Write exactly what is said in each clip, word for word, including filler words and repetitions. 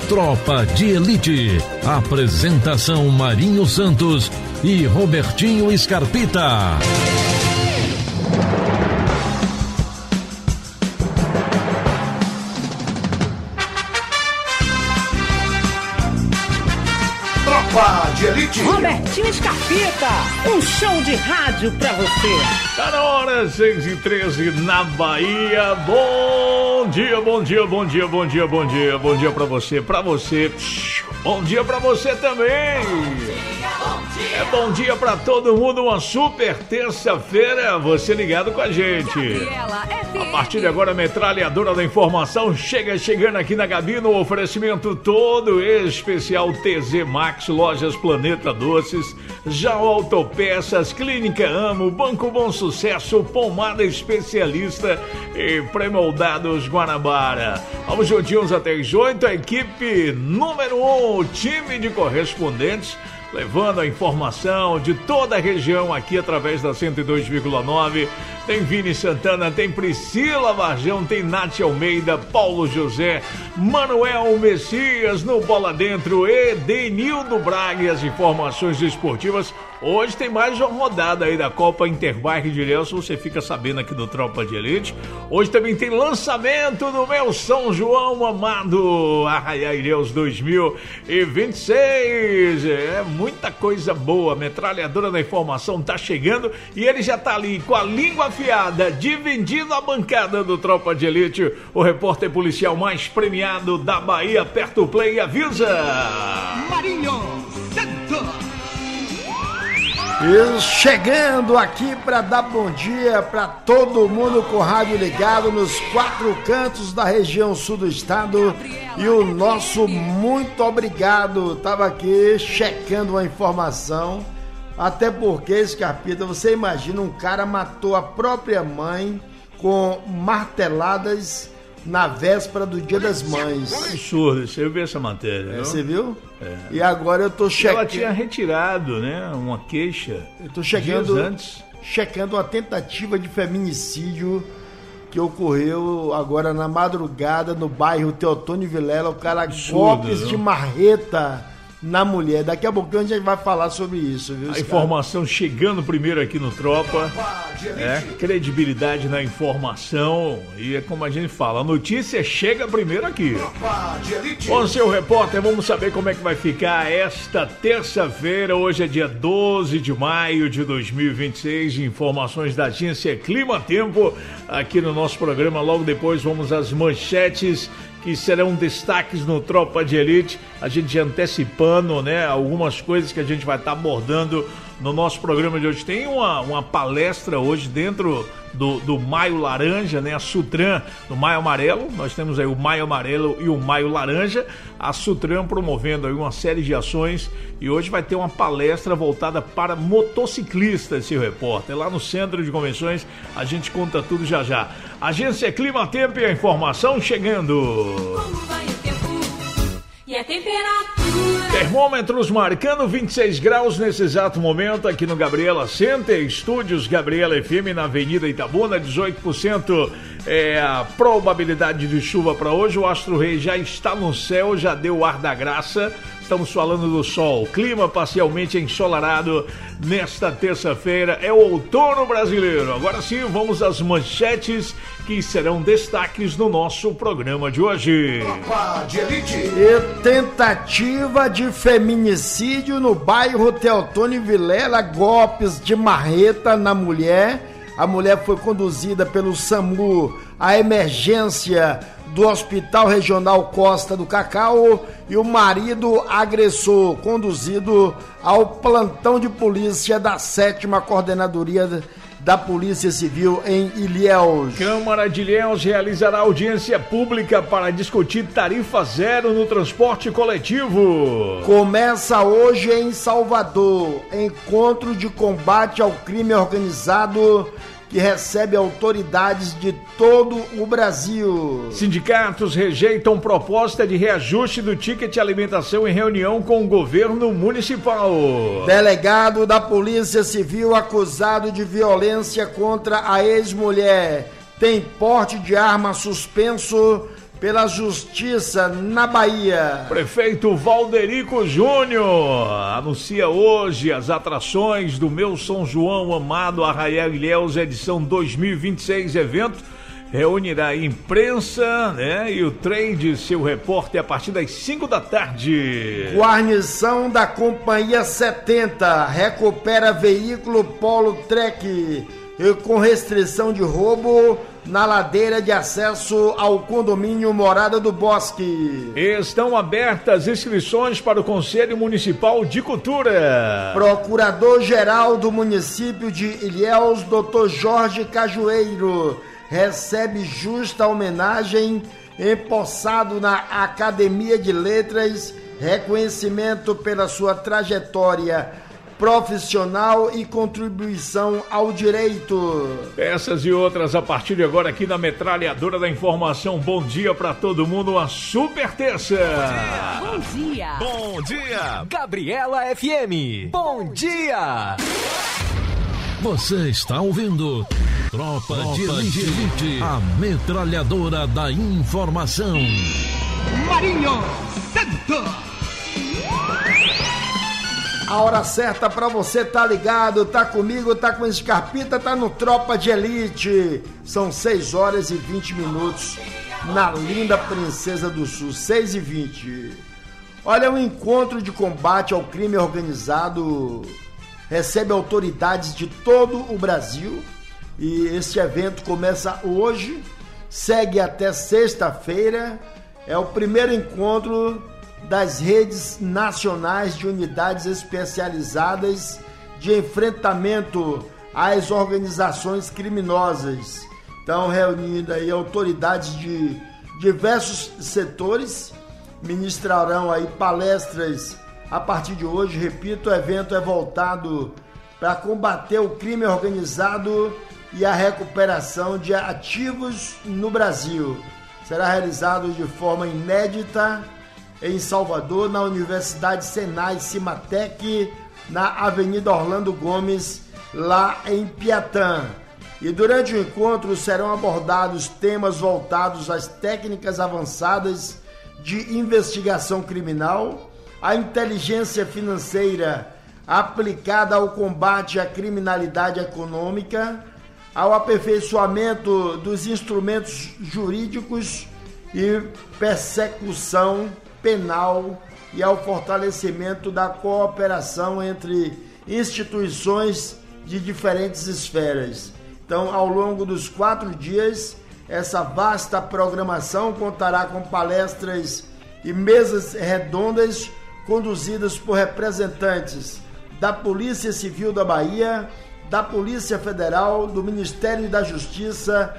Tropa de Elite. Apresentação Marinho Santos e Robertinho Scarpita. Tropa de Elite. Robertinho Scarpita, um show de rádio pra você. Tá na hora, seis e treze na Bahia. Bom dia, bom dia, bom dia, bom dia, bom dia. Bom dia pra você, pra você. Bom dia pra você também. É bom dia pra todo mundo, uma super terça-feira, você ligado com a gente. A partir de agora, a metralhadora da informação chega chegando aqui na Gabi no oferecimento todo especial T Z Max, Lojas Planeta Doces, Jal Autopeças, Clínica Amo, Banco Bom Sucesso, Pomada Especialista e Pré-Moldados Guanabara. Vamos juntinhos até as oito, a equipe número um, o time de correspondentes, levando a informação de toda a região aqui através da cento e dois vírgula nove. Tem Vini Santana, tem Priscila Varjão, tem Nath Almeida, Paulo José, Manuel Messias no Bola Dentro e Denildo Braga e as informações esportivas. Hoje tem mais uma rodada aí da Copa Interbairro de Ilhéus, você fica sabendo aqui do Tropa de Elite. Hoje também tem lançamento do meu São João amado, Arraiá Ilhéus dois mil e vinte e seis. É muita coisa boa, a metralhadora da informação tá chegando e ele já tá ali com a língua afiada, dividindo a bancada do Tropa de Elite. O repórter policial mais premiado da Bahia, aperta o play e avisa. Marinho Santos. E chegando aqui para dar bom dia para todo mundo com o rádio ligado nos quatro cantos da região sul do estado. E o nosso muito obrigado. Tava aqui checando uma informação. Até porque, Scarpita, você imagina, um cara matou a própria mãe com marteladas na véspera do Dia das Mães. Absurdo, você viu essa matéria, é, não? Você viu? É. E agora eu tô checando. Ela tinha retirado, né, uma queixa. Eu tô checando, dias antes. checando uma tentativa de feminicídio que ocorreu agora na madrugada no bairro Teotônio Vilela. O cara, absurdo, golpes viu? de marreta na mulher. Daqui a pouquinho a gente vai falar sobre isso, viu? A informação chegando primeiro aqui no Tropa. É, credibilidade na informação. E é como a gente fala, a notícia chega primeiro aqui. Bom, seu repórter, vamos saber como é que vai ficar esta terça-feira. Hoje é dia doze de maio de dois mil e vinte e seis. Informações da agência Clima Tempo aqui no nosso programa. Logo depois vamos às manchetes que serão destaques no Tropa de Elite, a gente antecipando, né, algumas coisas que a gente vai estar tá abordando no nosso programa de hoje. Tem uma, uma palestra hoje dentro do, do Maio Laranja, né, a Sutran do Maio Amarelo. Nós temos aí o Maio Amarelo e o Maio Laranja, a Sutran promovendo aí uma série de ações, e hoje vai ter uma palestra voltada para motociclistas, seu repórter, lá no Centro de Convenções. A gente conta tudo já já. Agência Clima Tempo e a informação chegando. Como vai o tempo e a temperatura? Termômetros marcando vinte e seis graus nesse exato momento aqui no Gabriela Center, Estúdios Gabriela F M na Avenida Itabuna, dezoito por cento é a probabilidade de chuva para hoje. O Astro Rei já está no céu, já deu o ar da graça. Estamos falando do sol, clima parcialmente ensolarado nesta terça-feira, é o outono brasileiro. Agora sim, vamos às manchetes que serão destaques no nosso programa de hoje. Tropa de Elite. E tentativa de feminicídio no bairro Teotônio Vilela, golpes de marreta na mulher. A mulher foi conduzida pelo SAMU à emergência do Hospital Regional Costa do Cacau e o marido agressor conduzido ao plantão de polícia da sétima Coordenadoria da Polícia Civil em Ilhéus. Câmara de Ilhéus realizará audiência pública para discutir tarifa zero no transporte coletivo. Começa hoje em Salvador, encontro de combate ao crime organizado que recebe autoridades de todo o Brasil. Sindicatos rejeitam proposta de reajuste do ticket alimentação em reunião com o governo municipal. Delegado da Polícia Civil acusado de violência contra a ex-mulher tem porte de arma suspenso pela Justiça na Bahia. Prefeito Valderico Júnior anuncia hoje as atrações do Meu São João Amado Arraial Ilhéus, edição dois mil e vinte e seis. Evento reunirá a imprensa, né, e o trade, seu repórter, a partir das cinco da tarde. Guarnição da Companhia setenta recupera veículo Polo Trek com restrição de roubo na ladeira de acesso ao condomínio Morada do Bosque. Estão abertas inscrições para o Conselho Municipal de Cultura. Procurador-Geral do município de Ilhéus, doutor Jorge Cajueiro, recebe justa homenagem empossado na Academia de Letras, reconhecimento pela sua trajetória profissional e contribuição ao direito. Essas e outras a partir de agora aqui na Metralhadora da Informação. Bom dia pra todo mundo, uma super terça. Bom dia. Bom dia. Gabriela F M. Bom dia. Você está ouvindo Tropa, Tropa de Elite, Elite, a Metralhadora da Informação. Marinho Santos. A hora certa pra você tá ligado, tá comigo, tá com Scarpita, tá no Tropa de Elite. São seis horas e vinte minutos na linda Princesa do Sul, seis e vinte. Olha, um encontro de combate ao crime organizado recebe autoridades de todo o Brasil e este evento começa hoje, segue até sexta-feira. É o primeiro encontro das redes nacionais de unidades especializadas de enfrentamento às organizações criminosas. Então, reunindo aí autoridades de diversos setores, ministrarão aí palestras a partir de hoje. Repito, o evento é voltado para combater o crime organizado e a recuperação de ativos no Brasil. Será realizado de forma inédita em Salvador, na Universidade Senai Cimatec, na Avenida Orlando Gomes, lá em Piatã. E durante o encontro serão abordados temas voltados às técnicas avançadas de investigação criminal, a inteligência financeira aplicada ao combate à criminalidade econômica, ao aperfeiçoamento dos instrumentos jurídicos e persecução penal e ao fortalecimento da cooperação entre instituições de diferentes esferas. Então, ao longo dos quatro dias, essa vasta programação contará com palestras e mesas redondas conduzidas por representantes da Polícia Civil da Bahia, da Polícia Federal, do Ministério da Justiça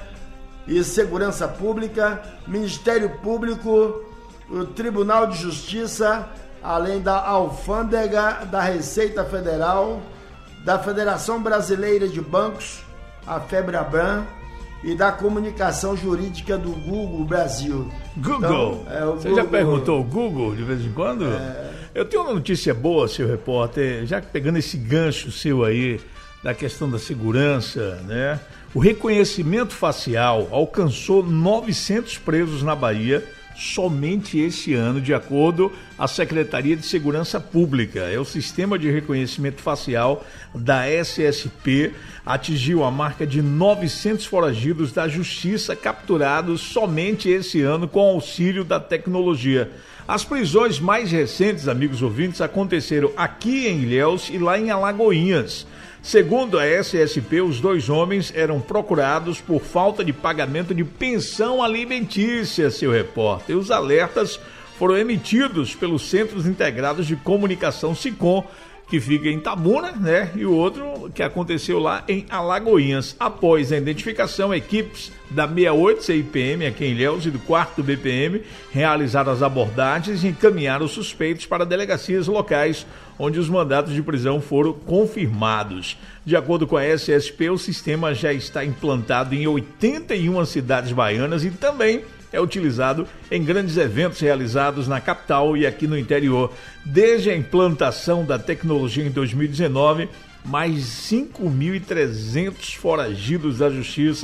e Segurança Pública, Ministério Público, o Tribunal de Justiça, além da Alfândega, da Receita Federal, da Federação Brasileira de Bancos, a FEBRABAN, e da Comunicação Jurídica do Google Brasil. Google? Então, é o Você Google. já perguntou o Google de vez em quando? É... Eu tenho uma notícia boa, seu repórter, já pegando esse gancho seu aí, da questão da segurança, né? O reconhecimento facial alcançou novecentos presos na Bahia somente esse ano, de acordo com a Secretaria de Segurança Pública. É o sistema de reconhecimento facial da S S P atingiu a marca de novecentos foragidos da Justiça capturados somente esse ano com auxílio da tecnologia. As prisões mais recentes, amigos ouvintes, aconteceram aqui em Ilhéus e lá em Alagoinhas. Segundo a S S P, os dois homens eram procurados por falta de pagamento de pensão alimentícia, seu repórter. Os alertas foram emitidos pelos Centros Integrados de Comunicação SICOM, que fica em Itabuna, né? E o outro que aconteceu lá em Alagoinhas. Após a identificação, equipes da sessenta e oito C I P M aqui em Ilhéus e do quarto B P M realizaram as abordagens e encaminharam os suspeitos para delegacias locais, onde os mandatos de prisão foram confirmados. De acordo com a S S P, o sistema já está implantado em oitenta e uma cidades baianas e também é utilizado em grandes eventos realizados na capital e aqui no interior. Desde a implantação da tecnologia em dois mil e dezenove, mais cinco mil e trezentos foragidos da Justiça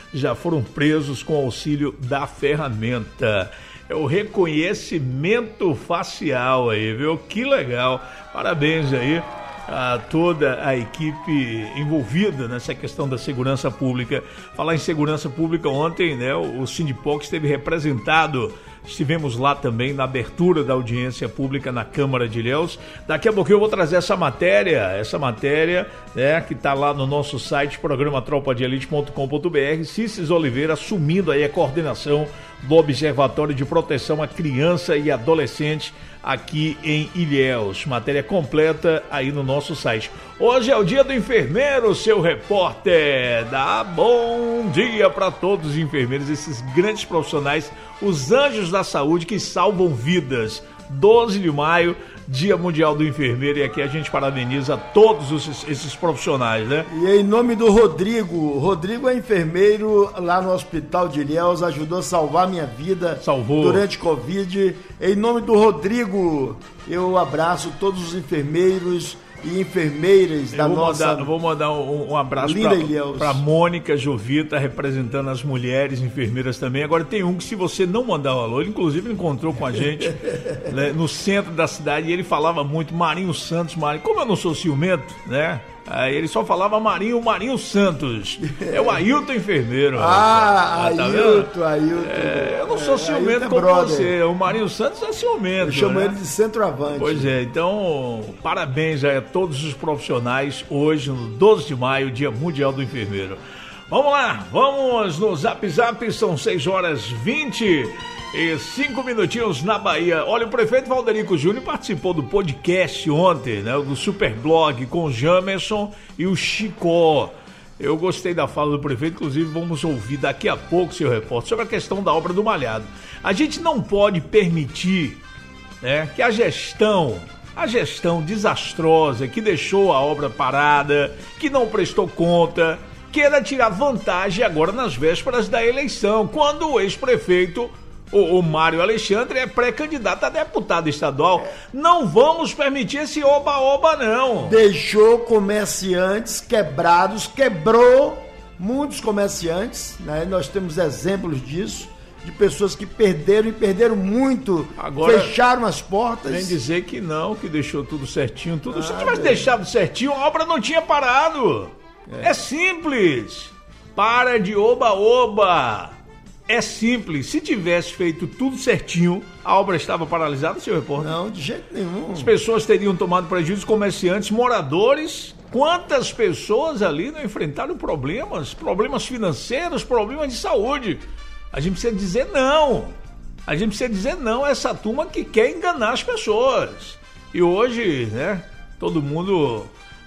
já foram presos com auxílio da ferramenta. É o reconhecimento facial aí, viu? Que legal. Parabéns aí a toda a equipe envolvida nessa questão da segurança pública. Falar em segurança pública, ontem, né, o Sindipoc esteve representado, estivemos lá também na abertura da audiência pública na Câmara de Ilhéus. Daqui a pouquinho eu vou trazer essa matéria, essa matéria, né, que está lá no nosso site, programa tropa de elite ponto com ponto b r. Cisses Oliveira assumindo aí a coordenação do Observatório de Proteção à Criança e Adolescente aqui em Ilhéus. Matéria completa aí no nosso site. Hoje é o dia do enfermeiro, seu repórter. Dá bom dia para todos os enfermeiros, esses grandes profissionais, os anjos da saúde que salvam vidas. doze de maio, Dia Mundial do Enfermeiro, e aqui a gente parabeniza todos esses, esses profissionais, né? E em nome do Rodrigo, Rodrigo é enfermeiro lá no Hospital de Ilhéus, ajudou a salvar minha vida. Salvou. Durante Covid. Em nome do Rodrigo, eu abraço todos os enfermeiros e enfermeiras da eu vou nossa... Mandar, vou mandar um, um abraço para Mônica Jovita, representando as mulheres enfermeiras também. Agora tem um que, se você não mandar um alô, ele inclusive encontrou com a gente né, no centro da cidade, e ele falava muito Marinho Santos, Marinho. Como eu não sou ciumento, né? Aí ele só falava Marinho, Marinho Santos. É o Ailton enfermeiro. Ah, ah tá Ailton, Ailton. É, eu não sou é, ciumento como brother. Você. O Marinho Santos é ciumento. Eu chamo né? ele de centroavante. Pois é, então, parabéns a todos os profissionais hoje, no doze de maio, Dia Mundial do Enfermeiro. Vamos lá, vamos no Zap Zap, são seis horas e vinte e cinco minutinhos na Bahia. Olha, o prefeito Valderico Júnior participou do podcast ontem, né, do Superblog, com o Jamerson e o Chicó. Eu gostei da fala do prefeito, inclusive vamos ouvir daqui a pouco, seu repórter, sobre a questão da obra do Malhado. A gente não pode permitir, né, que a gestão, a gestão desastrosa, que deixou a obra parada, que não prestou conta, queira tirar vantagem agora nas vésperas da eleição, quando o ex-prefeito, o, o Mário Alexandre, é pré-candidato a deputado estadual. Não vamos permitir esse oba-oba, não. Deixou comerciantes quebrados, quebrou muitos comerciantes, né? Nós temos exemplos disso, de pessoas que perderam e perderam muito, agora, fecharam as portas. Vem dizer que não, que deixou tudo certinho, tudo. Ah, se tivesse Deus. deixado certinho, a obra não tinha parado. É. é simples. Para de oba-oba. É simples. Se tivesse feito tudo certinho, a obra estava paralisada, seu repórter? Não, de jeito nenhum. As pessoas teriam tomado prejuízo, comerciantes, moradores. Quantas pessoas ali não enfrentaram problemas? Problemas financeiros, problemas de saúde. A gente precisa dizer não. A gente precisa dizer não a essa turma que quer enganar as pessoas. E hoje, né, todo mundo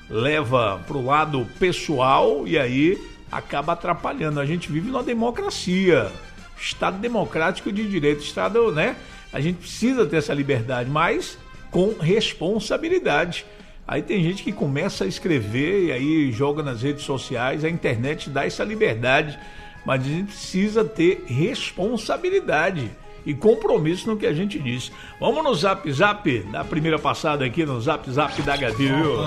leva pro lado pessoal e aí acaba atrapalhando. A gente vive numa democracia, Estado democrático de direito, Estado, né? A gente precisa ter essa liberdade, mas com responsabilidade. Aí tem gente que começa a escrever e aí joga nas redes sociais, a internet dá essa liberdade, mas a gente precisa ter responsabilidade e compromisso no que a gente diz. Vamos no Zap Zap, na primeira passada aqui no Zap Zap da Gabi,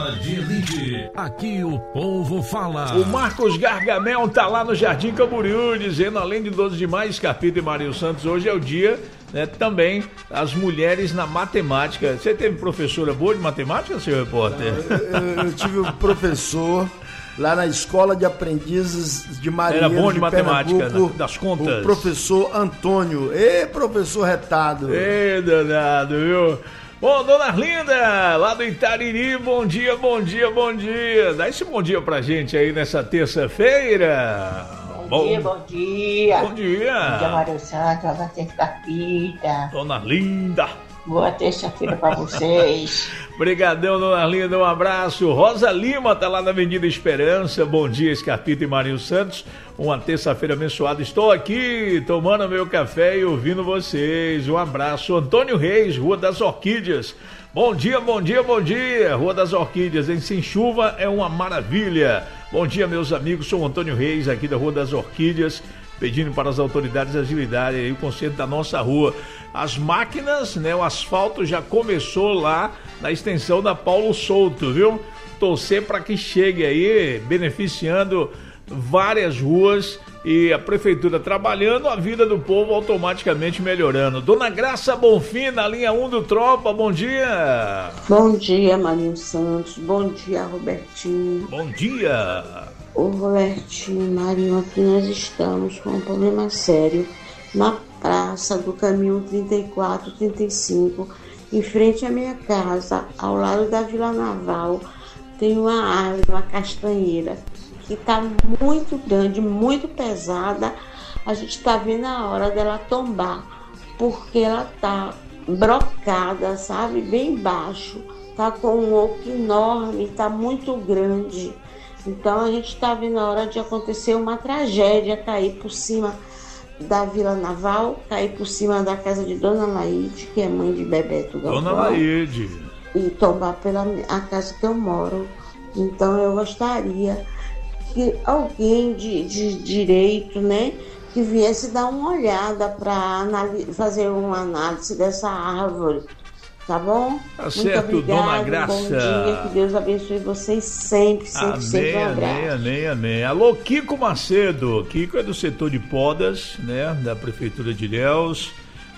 viu? Aqui o povo fala. O Marcos Gargamel tá lá no Jardim Camboriú, dizendo, além de doze de maio, Scarpito e Marinho Santos, hoje é o dia, né, também as mulheres na matemática. Você teve professora boa de matemática, seu repórter? Não, eu, eu tive um professor lá na Escola de Aprendizes de Marinheiros. Era bom de, de matemática, Pernambuco, das contas. O professor Antônio. Ê, professor retado. Ê, danado, viu? Bom, dona Arlinda, lá do Itariri, bom dia, bom dia, bom dia. Dá esse bom dia pra gente aí nessa terça-feira. Bom, bom dia, bom dia. Bom dia. Bom dia, Mário Santos, Alacete Capita. Dona Arlinda. Boa terça-feira pra vocês. Obrigadão, dona Arlinda, um abraço. Rosa Lima tá lá na Avenida Esperança. Bom dia, Scarpito e Marinho Santos. Uma terça-feira abençoada. Estou aqui tomando meu café e ouvindo vocês. Um abraço. Antônio Reis, Rua das Orquídeas. Bom dia, bom dia, bom dia. Rua das Orquídeas, em Sem Chuva é uma maravilha. Bom dia, meus amigos. Sou o Antônio Reis, aqui da Rua das Orquídeas, pedindo para as autoridades agilidade aí o conserto da nossa rua. As máquinas, né, o asfalto já começou lá na extensão da Paulo Souto, viu? Torcer para que chegue aí, beneficiando várias ruas e a prefeitura trabalhando, a vida do povo automaticamente melhorando. Dona Graça Bonfim, na linha um do Tropa, bom dia. Bom dia, Marinho Santos, bom dia, Robertinho. Bom dia. Ô Robertinho, Marinho, aqui nós estamos com um problema sério na praça do caminho trinta e quatro, trinta e cinco, em frente à minha casa, ao lado da Vila Naval, tem uma árvore, uma castanheira, que está muito grande, muito pesada. A gente está vendo a hora dela tombar, porque ela está brocada, sabe, bem baixo, está com um oco enorme, está muito grande. Então a gente está vendo a hora de acontecer uma tragédia, cair por cima da Vila Naval, cair por cima da casa de Dona Laide, que é mãe de Bebeto Galvão. Dona Laide. E tombar pela a casa que eu moro. Então eu gostaria que alguém de, de direito, né, que viesse dar uma olhada para fazer uma análise dessa árvore, tá bom? Tá certo, muito obrigado, Dona Graça. Bom dia, que Deus abençoe vocês sempre, sempre, amém, sempre. Um abraço. Amém, amém, amém. Alô, Kiko Macedo. Kiko é do setor de podas, né, da Prefeitura de Ilhéus,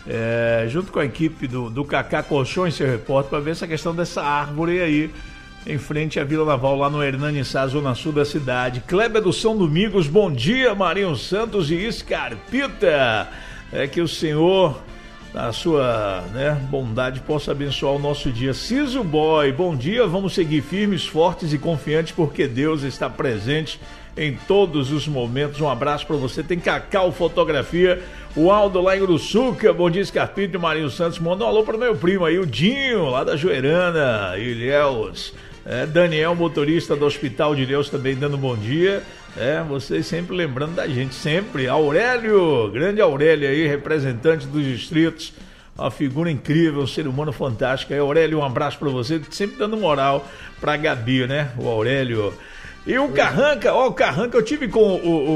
é, junto com a equipe do, do Cacá Colchões, seu repórter, para ver essa questão dessa árvore aí, em frente à Vila Naval, lá no Hernani Sá, zona sul da cidade. Kleber do São Domingos, bom dia, Marinho Santos e Escarpita. É que o Senhor, na sua, né, bondade, possa abençoar o nosso dia. Ciso Boy, bom dia, vamos seguir firmes, fortes e confiantes, porque Deus está presente em todos os momentos. Um abraço para você. Tem Cacau Fotografia, o Aldo lá em Uruçuca, bom dia, Escarpita e Marinho Santos. Manda um alô para o meu primo aí, o Dinho, lá da Joerana, Ilhéus. É, Daniel, motorista do Hospital de Ilhéus, também dando bom dia. É, vocês sempre lembrando da gente, sempre. Aurélio, grande Aurélio aí, representante dos distritos. Uma figura incrível, um ser humano fantástico. Aí, Aurélio, um abraço pra você, sempre dando moral pra Gabi, né? O Aurélio. E o Carranca, ó, o Carranca, eu tive com o,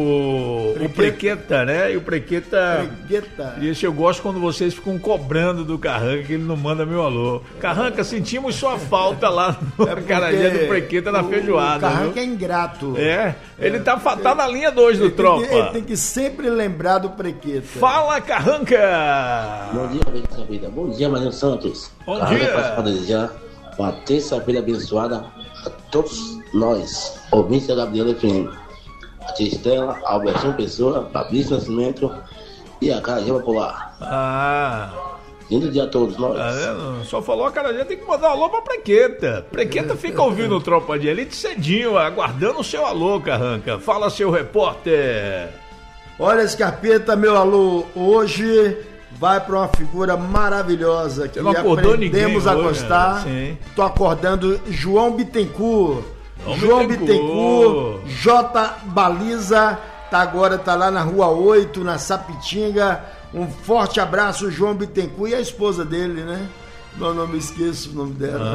o, o, o Prequeta, né? E o Prequeta. Prequeta. E esse eu gosto quando vocês ficam cobrando do Carranca, que ele não manda meu alô. Carranca, sentimos sua falta lá no é Acarajé do Prequeta, na o, feijoada. O Carranca viu? É ingrato. É, ele é, tá, tá na linha dois do Tropa. Ele tem que sempre lembrar do Prequeta. Fala, Carranca! Bom dia, terça-feira. Bom dia, Marinho Santos. Bom Carranca dia. Para desejar uma terça-feira abençoada a todos nós, ouvintes da Gabriela F M. A tia Estela, Albertinho Pessoa, Fabrício Nascimento e a Acarajé Popular. Ah. Lindo dia a todos nós. Tá vendo? Só falou Acarajé, tem que mandar um alô pra Prequeta. Prequeta fica ouvindo o Tropa de Elite cedinho, aguardando o seu alô, Carranca. Fala, seu repórter. Olha, Escarpeta, meu alô hoje vai para uma figura maravilhosa que aprendemos a gostar. Né? Tô acordando João Bittencourt. João, João Bittencourt, J Baliza, tá agora tá lá na Rua oito, na Sapitinga. Um forte abraço, João Bittencourt, e a esposa dele, né? Não, não me esqueço o nome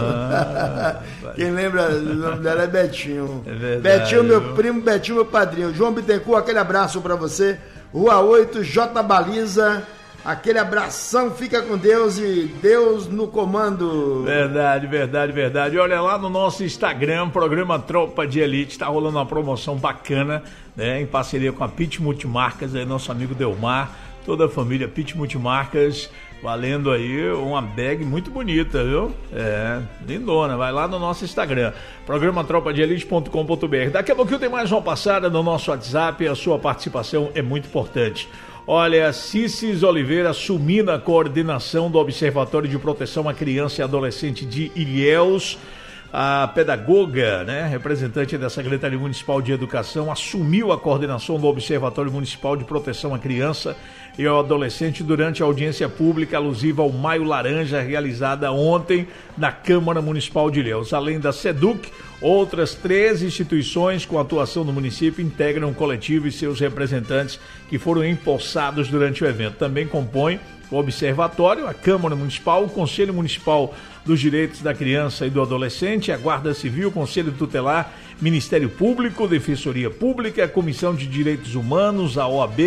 dela. Ah, quem lembra o nome dela é Betinho. É verdade, Betinho, meu primo, Betinho, meu padrinho. João Bittencourt, aquele abraço para você. Rua oito, J Baliza. Aquele abração, fica com Deus e Deus no comando. Verdade, verdade, verdade. Olha lá no nosso Instagram, programa Tropa de Elite, tá rolando uma promoção bacana, né? Em parceria com a Pit Multimarcas, aí nosso amigo Delmar, toda a família Pit Multimarcas, valendo aí uma bag muito bonita, viu? É, lindona, vai lá no nosso Instagram, programa tropa de elite ponto com ponto b r. Daqui a pouquinho tem mais uma passada no nosso WhatsApp, a sua participação é muito importante. Olha, Cicis Oliveira assumindo a coordenação do Observatório de Proteção à Criança e Adolescente de Ilhéus. A pedagoga, né, representante da Secretaria Municipal de Educação, assumiu a coordenação do Observatório Municipal de Proteção à Criança e ao Adolescente durante a audiência pública alusiva ao Maio Laranja, realizada ontem na Câmara Municipal de Ilhéus. Além da SEDUC, outras três instituições com atuação no município integram o coletivo e seus representantes que foram empossados durante o evento. Também compõem o Observatório, a Câmara Municipal, o Conselho Municipal dos Direitos da Criança e do Adolescente, a Guarda Civil, Conselho Tutelar, Ministério Público, Defensoria Pública, a Comissão de Direitos Humanos, a O A B,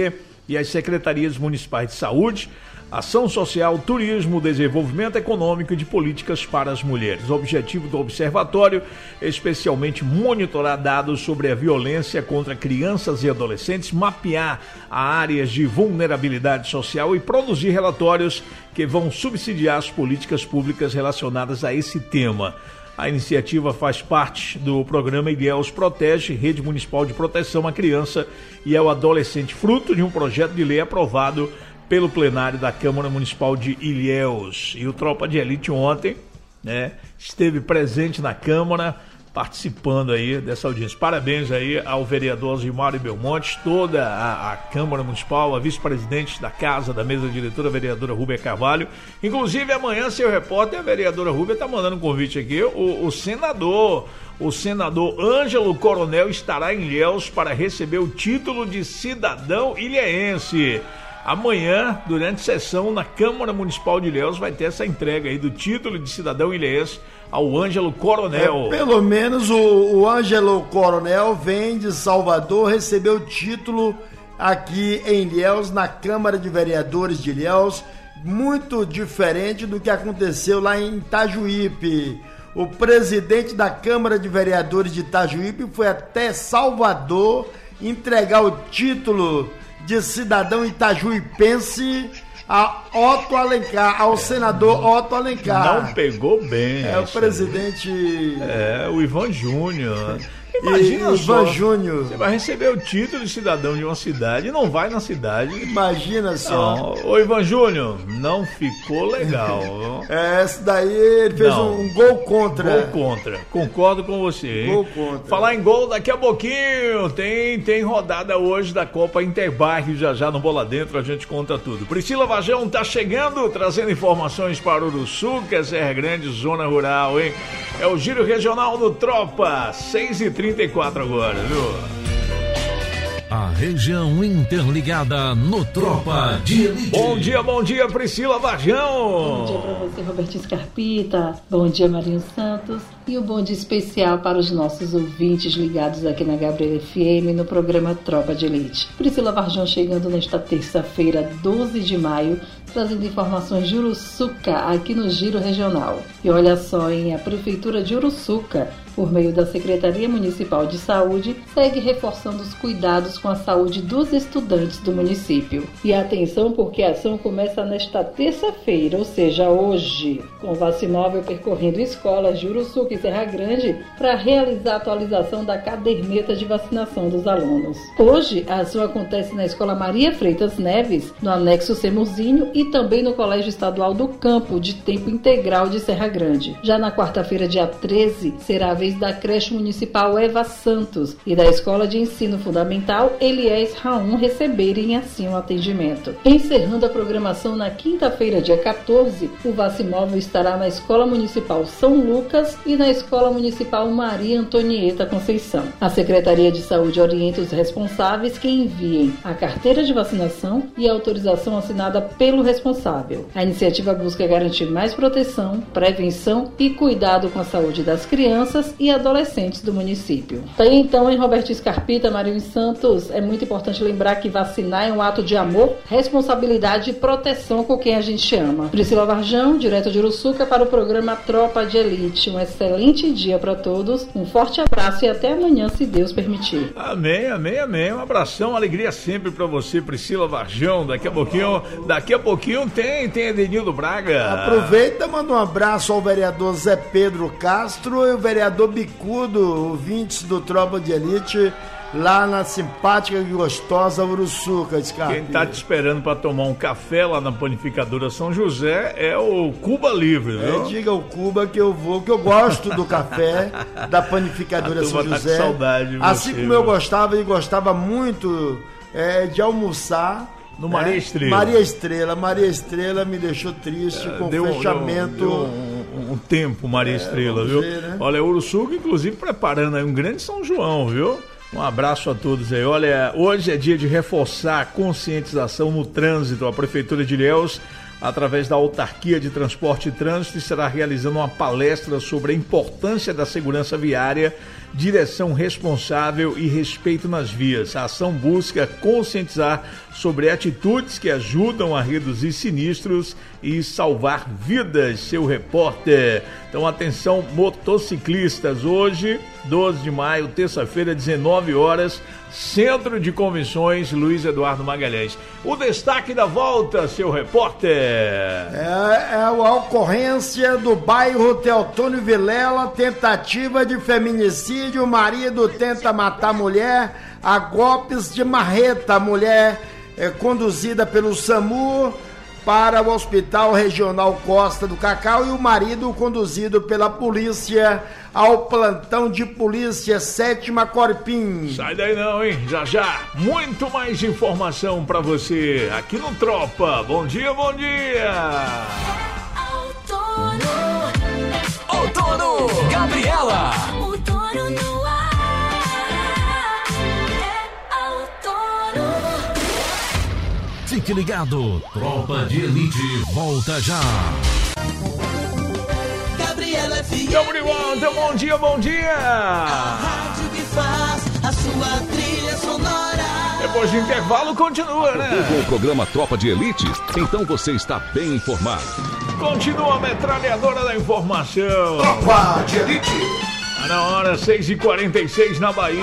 e as secretarias municipais de saúde, ação social, turismo, desenvolvimento econômico e de políticas para as mulheres. O objetivo do observatório é especialmente monitorar dados sobre a violência contra crianças e adolescentes, mapear áreas de vulnerabilidade social e produzir relatórios que vão subsidiar as políticas públicas relacionadas a esse tema. A iniciativa faz parte do programa Ilhéus Protege, Rede Municipal de Proteção à Criança e ao Adolescente, fruto de um projeto de lei aprovado pelo plenário da Câmara Municipal de Ilhéus. E o Tropa de Elite ontem, né, esteve presente na Câmara, participando aí dessa audiência. Parabéns aí ao vereador Gilmário Belmonte, toda a, a Câmara Municipal, a vice-presidente da Casa, da mesa diretora, a vereadora Rúbia Carvalho. Inclusive, amanhã, seu repórter, a vereadora Rúbia está mandando um convite aqui, o, o senador... O senador Ângelo Coronel estará em Ilhéus para receber o título de cidadão ilhéense. Amanhã, durante sessão na Câmara Municipal de Ilhéus, vai ter essa entrega aí do título de cidadão ilhéense ao Ângelo Coronel. É, pelo menos o, o Ângelo Coronel vem de Salvador, recebeu o título aqui em Ilhéus, na Câmara de Vereadores de Ilhéus, muito diferente do que aconteceu lá em Itajuípe. O presidente da Câmara de Vereadores de Itajuípe foi até Salvador entregar o título de cidadão itajuipense a Otto Alencar, ao senador Otto Alencar. Não pegou bem. É o presidente... É, o Ivan Júnior. Imagina e, só, Ivan Júnior. Você vai receber o título de cidadão de uma cidade e não vai na cidade. Imagina só. Não. Ô Ivan Júnior, não ficou legal. É, esse daí ele fez um, um gol contra. Gol contra. Concordo com você, hein? Gol contra. Falar em gol daqui a pouquinho. Tem, tem rodada hoje da Copa Interbairro. Já já no Bola Dentro a gente conta tudo. Priscila Vajão tá chegando, trazendo informações para Uruçuca, Serra Grande, zona rural, hein? É o Giro Regional do Tropa, seis e trinta e quatro agora, viu? A região interligada no Tropa de Elite. Bom dia, bom dia, Priscila Vajão. Bom dia para você, Robertinho Scarpita. Bom dia, Marinho Santos. E um bom dia especial para os nossos ouvintes ligados aqui na Gabriela F M no programa Tropa de Elite. Priscila Varjão chegando nesta terça-feira, doze de maio, trazendo informações de Uruçuca aqui no Giro Regional. E olha só, hein, a Prefeitura de Uruçuca, por meio da Secretaria Municipal de Saúde, segue reforçando os cuidados com a saúde dos estudantes do município. E atenção, porque a ação começa nesta terça-feira, ou seja, hoje, com o Vacinóvel percorrendo escolas de Uruçuca e Serra Grande para realizar a atualização da caderneta de vacinação dos alunos. Hoje, a ação acontece na Escola Maria Freitas Neves, no Anexo Semuzinho e também no Colégio Estadual do Campo, de tempo integral de Serra Grande. Já na quarta-feira, dia treze, será a vez da creche municipal Eva Santos e da Escola de Ensino Fundamental Eliés Raum receberem assim o atendimento. Encerrando a programação na quinta-feira, dia quatorze, o Vacimóvel estará na Escola Municipal São Lucas e na Escola Municipal Maria Antonieta Conceição. A Secretaria de Saúde orienta os responsáveis que enviem a carteira de vacinação e a autorização assinada pelo responsável. A iniciativa busca garantir mais proteção, prevenção e cuidado com a saúde das crianças e adolescentes do município. Tem então, em Roberto Scarpita, Marinho Santos, é muito importante lembrar que vacinar é um ato de amor, responsabilidade e proteção com quem a gente ama. Priscila Varjão, direto de Uruçuca, para o programa Tropa de Elite. Um excelente dia para todos, um forte abraço e até amanhã, se Deus permitir. Amém, amém, amém. Um abração, alegria sempre para você, Priscila Varjão. Daqui a pouquinho, daqui a pouquinho tem, tem Edenildo Braga. Aproveita, manda um abraço ao vereador Zé Pedro Castro e o vereador Bicudo, ouvintes do Tropa de Elite, lá na simpática e gostosa Uruçuca, Scarpa. Quem tá te esperando para tomar um café lá na panificadora São José é o Cuba Livre, viu? É, diga ao Cuba que eu vou, que eu gosto do café da panificadora São tá José. Com saudade de você, assim como viu? eu gostava e gostava muito é, de almoçar no Maria Estrela. Maria Estrela. Maria Estrela me deixou triste é, com o fechamento. Deu, deu um, um tempo, Maria é, Estrela, viu? Ver, né? Olha, Uruçuca, inclusive, preparando aí um grande São João, viu? Um abraço a todos aí. Olha, hoje é dia de reforçar a conscientização no trânsito. A Prefeitura de Ilhéus, através da Autarquia de Transporte e Trânsito, estará realizando uma palestra sobre a importância da segurança viária direção responsável e respeito nas vias. A ação busca conscientizar sobre atitudes que ajudam a reduzir sinistros e salvar vidas. Seu repórter. Então, atenção, motociclistas. Hoje, doze de maio, terça-feira, dezenove horas, Centro de Convenções Luiz Eduardo Magalhães. O destaque da volta, seu repórter. É, é a ocorrência do bairro Teotônio Vilela, tentativa de feminicídio, o marido tenta matar a mulher a golpes de marreta. A mulher é conduzida pelo SAMU para o Hospital Regional Costa do Cacau e o marido conduzido pela polícia ao plantão de polícia Sétima Corpim. Sai daí não, hein? Já já, muito mais informação pra você aqui no Tropa. Bom dia, bom dia! Outono, Outono, Gabriela. Outono no ar, é outono. Fique ligado, Tropa de Elite volta já. Gabriela F M. Tamo de volta, bom dia, bom dia! A rádio que faz a sua trilha sonora. Depois do intervalo continua, né? Com o programa Tropa de Elite, então você está bem informado. Continua a metralhadora da informação. Tropa de Elite. Tá na hora, seis e quarenta e seis na Bahia.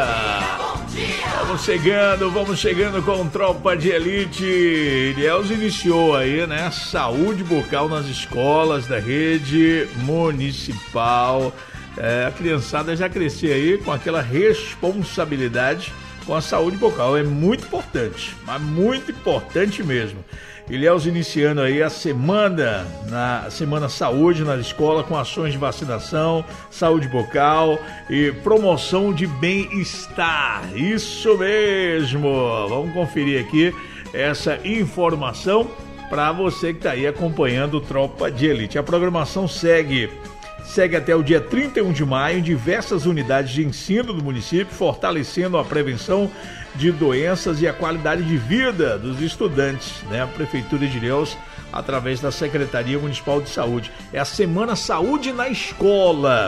Vamos chegando, vamos chegando com Tropa de Elite. Ilhéus iniciou aí, né? Saúde bucal nas escolas da rede municipal. É, a criançada já cresceu aí com aquela responsabilidade com a saúde bucal. É muito importante, mas muito importante mesmo. Ilhéus iniciando aí a semana, na Semana Saúde na escola, com ações de vacinação, saúde bucal e promoção de bem-estar. Isso mesmo! Vamos conferir aqui essa informação para você que está aí acompanhando o Tropa de Elite. A programação segue, segue até o dia trinta e um de maio em diversas unidades de ensino do município, fortalecendo a prevenção de doenças e a qualidade de vida dos estudantes, né? A Prefeitura de Ilhéus, através da Secretaria Municipal de Saúde. É a Semana Saúde na Escola,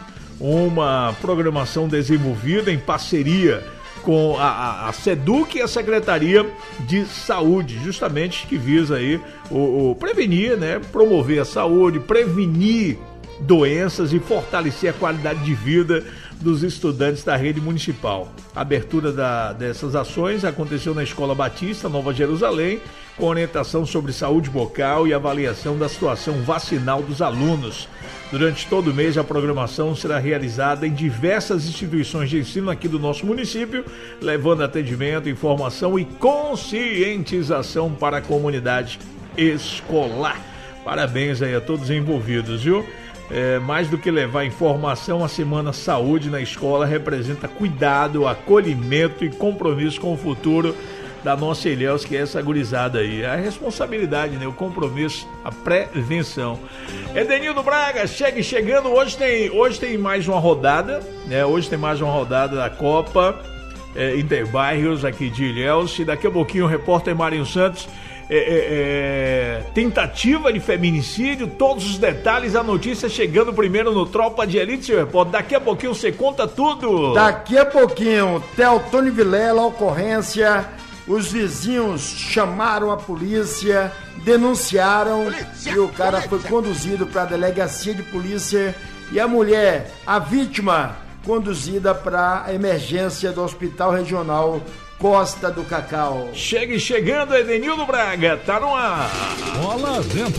uma programação desenvolvida em parceria com a, a, a SEDUC e a Secretaria de Saúde, justamente que visa aí o, o prevenir, né? Promover a saúde, prevenir doenças e fortalecer a qualidade de vida dos estudantes da rede municipal. A abertura da, dessas ações aconteceu na Escola Batista, Nova Jerusalém, com orientação sobre saúde bucal e avaliação da situação vacinal dos alunos. Durante todo o mês, a programação será realizada em diversas instituições de ensino aqui do nosso município, levando atendimento, informação e conscientização para a comunidade escolar. Parabéns aí a todos envolvidos, viu? É, mais do que levar informação, a Semana Saúde na escola representa cuidado, acolhimento e compromisso com o futuro da nossa Ilhéus, que é essa gurizada aí. A responsabilidade, né? O compromisso, a prevenção. Edenildo Braga, chegue chegando. Hoje tem, hoje tem mais uma rodada, né? Hoje tem mais uma rodada da Copa é, Interbairros aqui de Ilhéus. E daqui a pouquinho o repórter Marinho Santos. É, é, é, tentativa de feminicídio, todos os detalhes, a notícia chegando primeiro no Tropa de Elite, seu repórter. Daqui a pouquinho você conta tudo. Daqui a pouquinho, Teotônio Vilela, ocorrência, os vizinhos chamaram a polícia, denunciaram polícia, e o cara polícia. foi conduzido para a delegacia de polícia e a mulher, a vítima, conduzida para a emergência do Hospital Regional Costa do Cacau. Chegue chegando, Edenildo Braga, tá no ar. Bola dentro.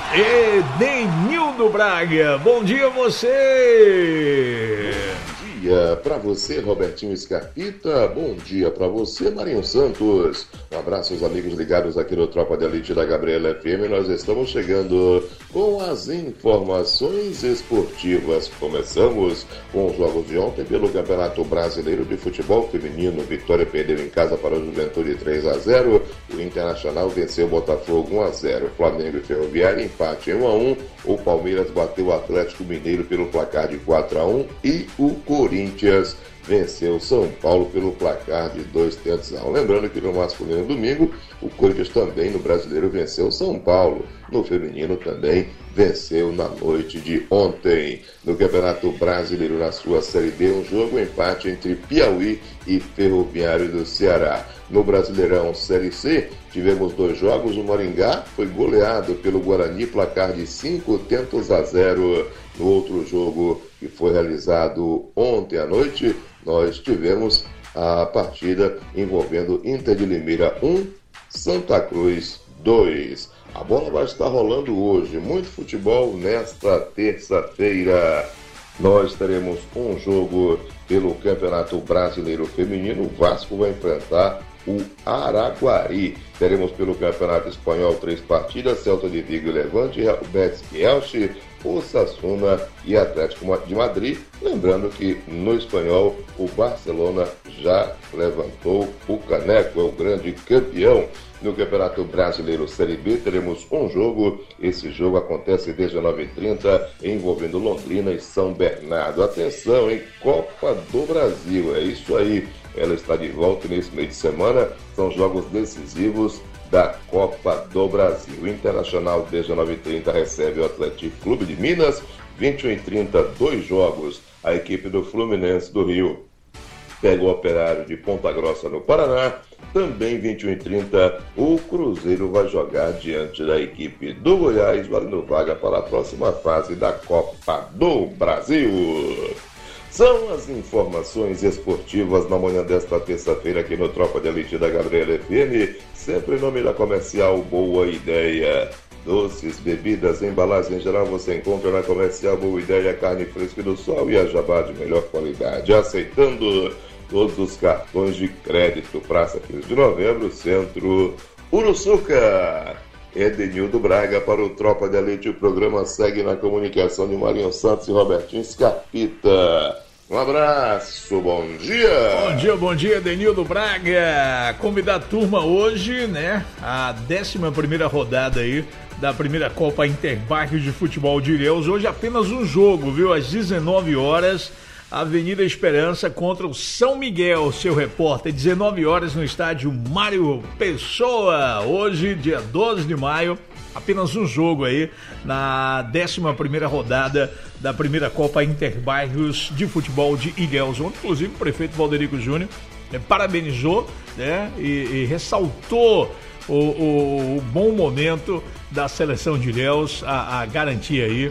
Edenildo Braga, bom dia a você. Bom dia pra você, Robertinho Scarpita. Bom dia pra você, Marinho Santos. Um abraço aos amigos ligados aqui no Tropa de Elite da Gabriela F M. Nós estamos chegando com as informações esportivas. Começamos com os jogos de ontem pelo Campeonato Brasileiro de Futebol Feminino. Vitória perdeu em casa para o Juventude três a zero. O Internacional venceu o Botafogo um a zero. Flamengo e Ferroviária empate em um a um. O Palmeiras bateu o Atlético Mineiro pelo placar de quatro a um. E o Corinthians venceu São Paulo pelo placar de dois tentos a um. Lembrando que no masculino domingo, o Corinthians também no brasileiro venceu São Paulo. No feminino também venceu na noite de ontem. No Campeonato Brasileiro, na sua Série B, um jogo empate entre Piauí e Ferroviário do Ceará. No Brasileirão Série C, tivemos dois jogos. O Maringá foi goleado pelo Guarani, placar de cinco tentos a zero. No outro jogo, que foi realizado ontem à noite, nós tivemos a partida envolvendo Inter de Limeira um, Santa Cruz dois. A bola vai estar rolando hoje, muito futebol nesta terça-feira. Nós teremos um jogo pelo Campeonato Brasileiro Feminino. O Vasco vai enfrentar o Araguari. Teremos pelo Campeonato Espanhol três partidas: Celta de Vigo e Levante, Real Betis e Elche, Osasuna e Atlético de Madrid. Lembrando que no Espanhol o Barcelona já levantou o caneco, é o grande campeão. No Campeonato Brasileiro Série B teremos um jogo. Esse jogo acontece às dezenove e trinta, envolvendo Londrina e São Bernardo. Atenção, hein? Copa do Brasil, é isso aí. Ela está de volta nesse meio de semana. São jogos decisivos da Copa do Brasil. Internacional, dezenove e trinta, recebe o Atlético Clube de Minas. vinte e um e trinta, dois jogos. A equipe do Fluminense do Rio pega o Operário de Ponta Grossa, no Paraná. Também vinte e um e trinta, o Cruzeiro vai jogar diante da equipe do Goiás, valendo vaga para a próxima fase da Copa do Brasil. São as informações esportivas na manhã desta terça-feira aqui no Tropa de Elite da Gabriela F M, sempre em nome da Comercial Boa Ideia. Doces, bebidas, embalagens em geral você encontra na Comercial Boa Ideia, carne fresca do sol e a jabá de melhor qualidade. Aceitando todos os cartões de crédito. Praça quinze de novembro, Centro Uruçuca. Edenildo Braga para o Tropa de Elite. O programa segue na comunicação de Marinho Santos e Robertinho Scarpita. Um abraço, bom dia! Bom dia, bom dia, Edenildo Braga. Convidar a turma hoje, né? A décima primeira rodada aí da primeira Copa Interbairros de Futebol de Ilhéus. Hoje apenas um jogo, viu? Às dezenove horas, Avenida Esperança contra o São Miguel. Seu repórter, dezenove horas no estádio Mário Pessoa. Hoje, dia doze de maio, apenas um jogo aí na décima primeira rodada da primeira Copa Interbairros de Futebol de Ilhéus. Ontem, inclusive, o prefeito Valderico Júnior eh, parabenizou, né, e, e ressaltou o, o, o bom momento da seleção de Ilhéus, a, a garantia aí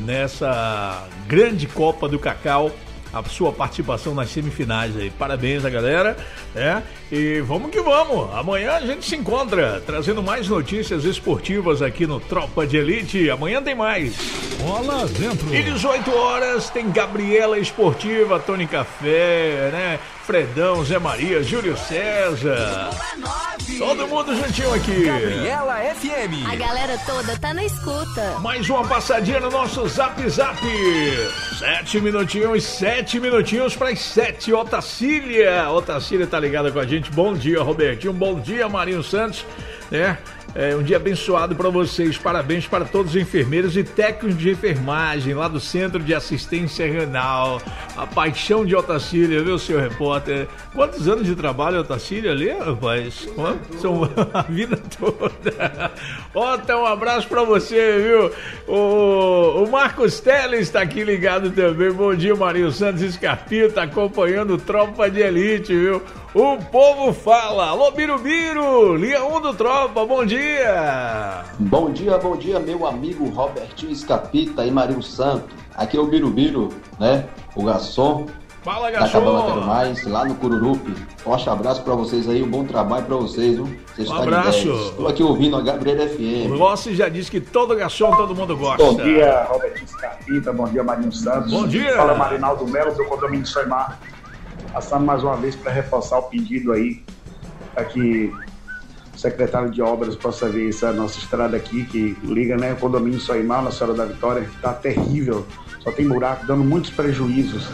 nessa grande Copa do Cacau, a sua participação nas semifinais aí. Parabéns a galera, né? E vamos que vamos. Amanhã a gente se encontra trazendo mais notícias esportivas aqui no Tropa de Elite. Amanhã tem mais. Bola dentro. E dezoito horas tem Gabriela Esportiva, Tony Café, né? Fredão, Zé Maria, Júlio César. Todo mundo juntinho aqui. Gabriela F M. A galera toda tá na escuta. Mais uma passadinha no nosso Zap Zap. Sete minutinhos, sete minutinhos para as sete. Otacília. Otacília tá ligada com a gente. Bom dia, Robertinho. Bom dia, Marinho Santos. É, é um dia abençoado para vocês. Parabéns para todos os enfermeiros e técnicos de enfermagem lá do Centro de Assistência Renal. A paixão de Otacília, viu, seu repórter? Quantos anos de trabalho, Otacília, ali, rapaz? São a vida toda. Ota, um abraço para você, viu? O, o Marcos Teles está aqui ligado também. Bom dia, Marinho Santos Scarpita, acompanhando Tropa de Elite, viu? O povo fala. Alô, Birubiru, linha um do Tropa, bom dia. Bom dia, bom dia, meu amigo Robertinho Scarpita e Marinho Santos. Aqui é o Birubiru, né? O garçom. Fala, garçom. Mais, lá no Cururupi. Forte abraço pra vocês aí, um bom trabalho pra vocês, viu? Vocês um abraço. Estou aqui ouvindo a Gabriela F M. O Rossi já disse que todo garçom, todo mundo gosta. Bom dia, Robertinho Scarpita, bom dia, Marinho Santos. Bom dia. Fala, Marinaldo Melo, do condomínio Soimar. Passando mais uma vez para reforçar o pedido aí, para que o secretário de obras possa ver essa nossa estrada aqui, que liga, né, o condomínio Soimar, na Senhora da Vitória, que está terrível, só tem buraco, dando muitos prejuízos.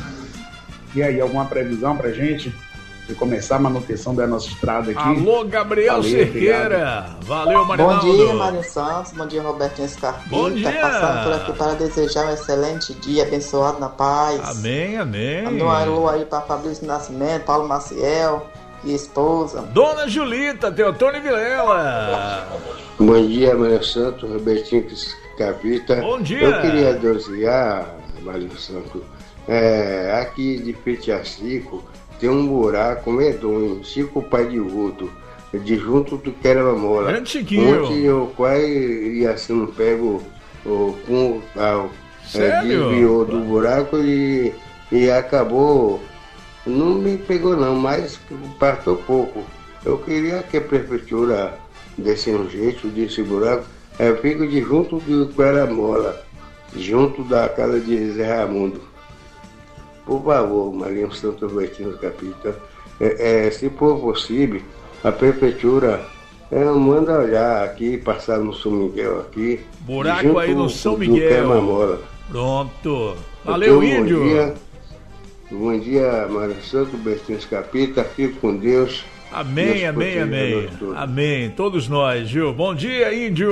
E aí, alguma previsão para gente de começar a manutenção da nossa estrada aqui? Alô, Gabriel Cerqueira. Valeu, Marinaldo. Bom dia, Marinho Santos. Bom dia, Robertinho Scarpita. Bom dia. Passando por aqui para desejar um excelente dia, abençoado na paz. Amém, amém. Manda um alô aí para Fabrício Nascimento, Paulo Maciel e esposa. Dona Julita, Teotônio Vilela. Bom dia, Marinho Santos, Robertinho Capita. Bom dia. Eu queria anunciar, Marinho Santos, é, aqui de Petiacico tem um buraco medonho, Chico Pai de Vulto, de junto do Quebra-Mola. Grande Chiquinho. Onde eu quase ia assim, pego o com a, é, desviou do buraco e, e acabou, não me pegou não, mas passou pouco. Eu queria que a prefeitura desse um jeito desse buraco. Eu fico de junto do Quebra-Mola, junto da casa de Zé Raimundo. Por favor, Marinho Santos Bertino Capita, é, é, se for possível, a prefeitura é, manda olhar aqui, passar no São Miguel aqui. Buraco aí no São Miguel. Pronto. Valeu, então, Índio. Bom dia, bom dia, Marinho Santos Bertino Capita, fico com Deus. Amém, amém, amém. Amém. Todos nós, viu? Bom dia, Índio.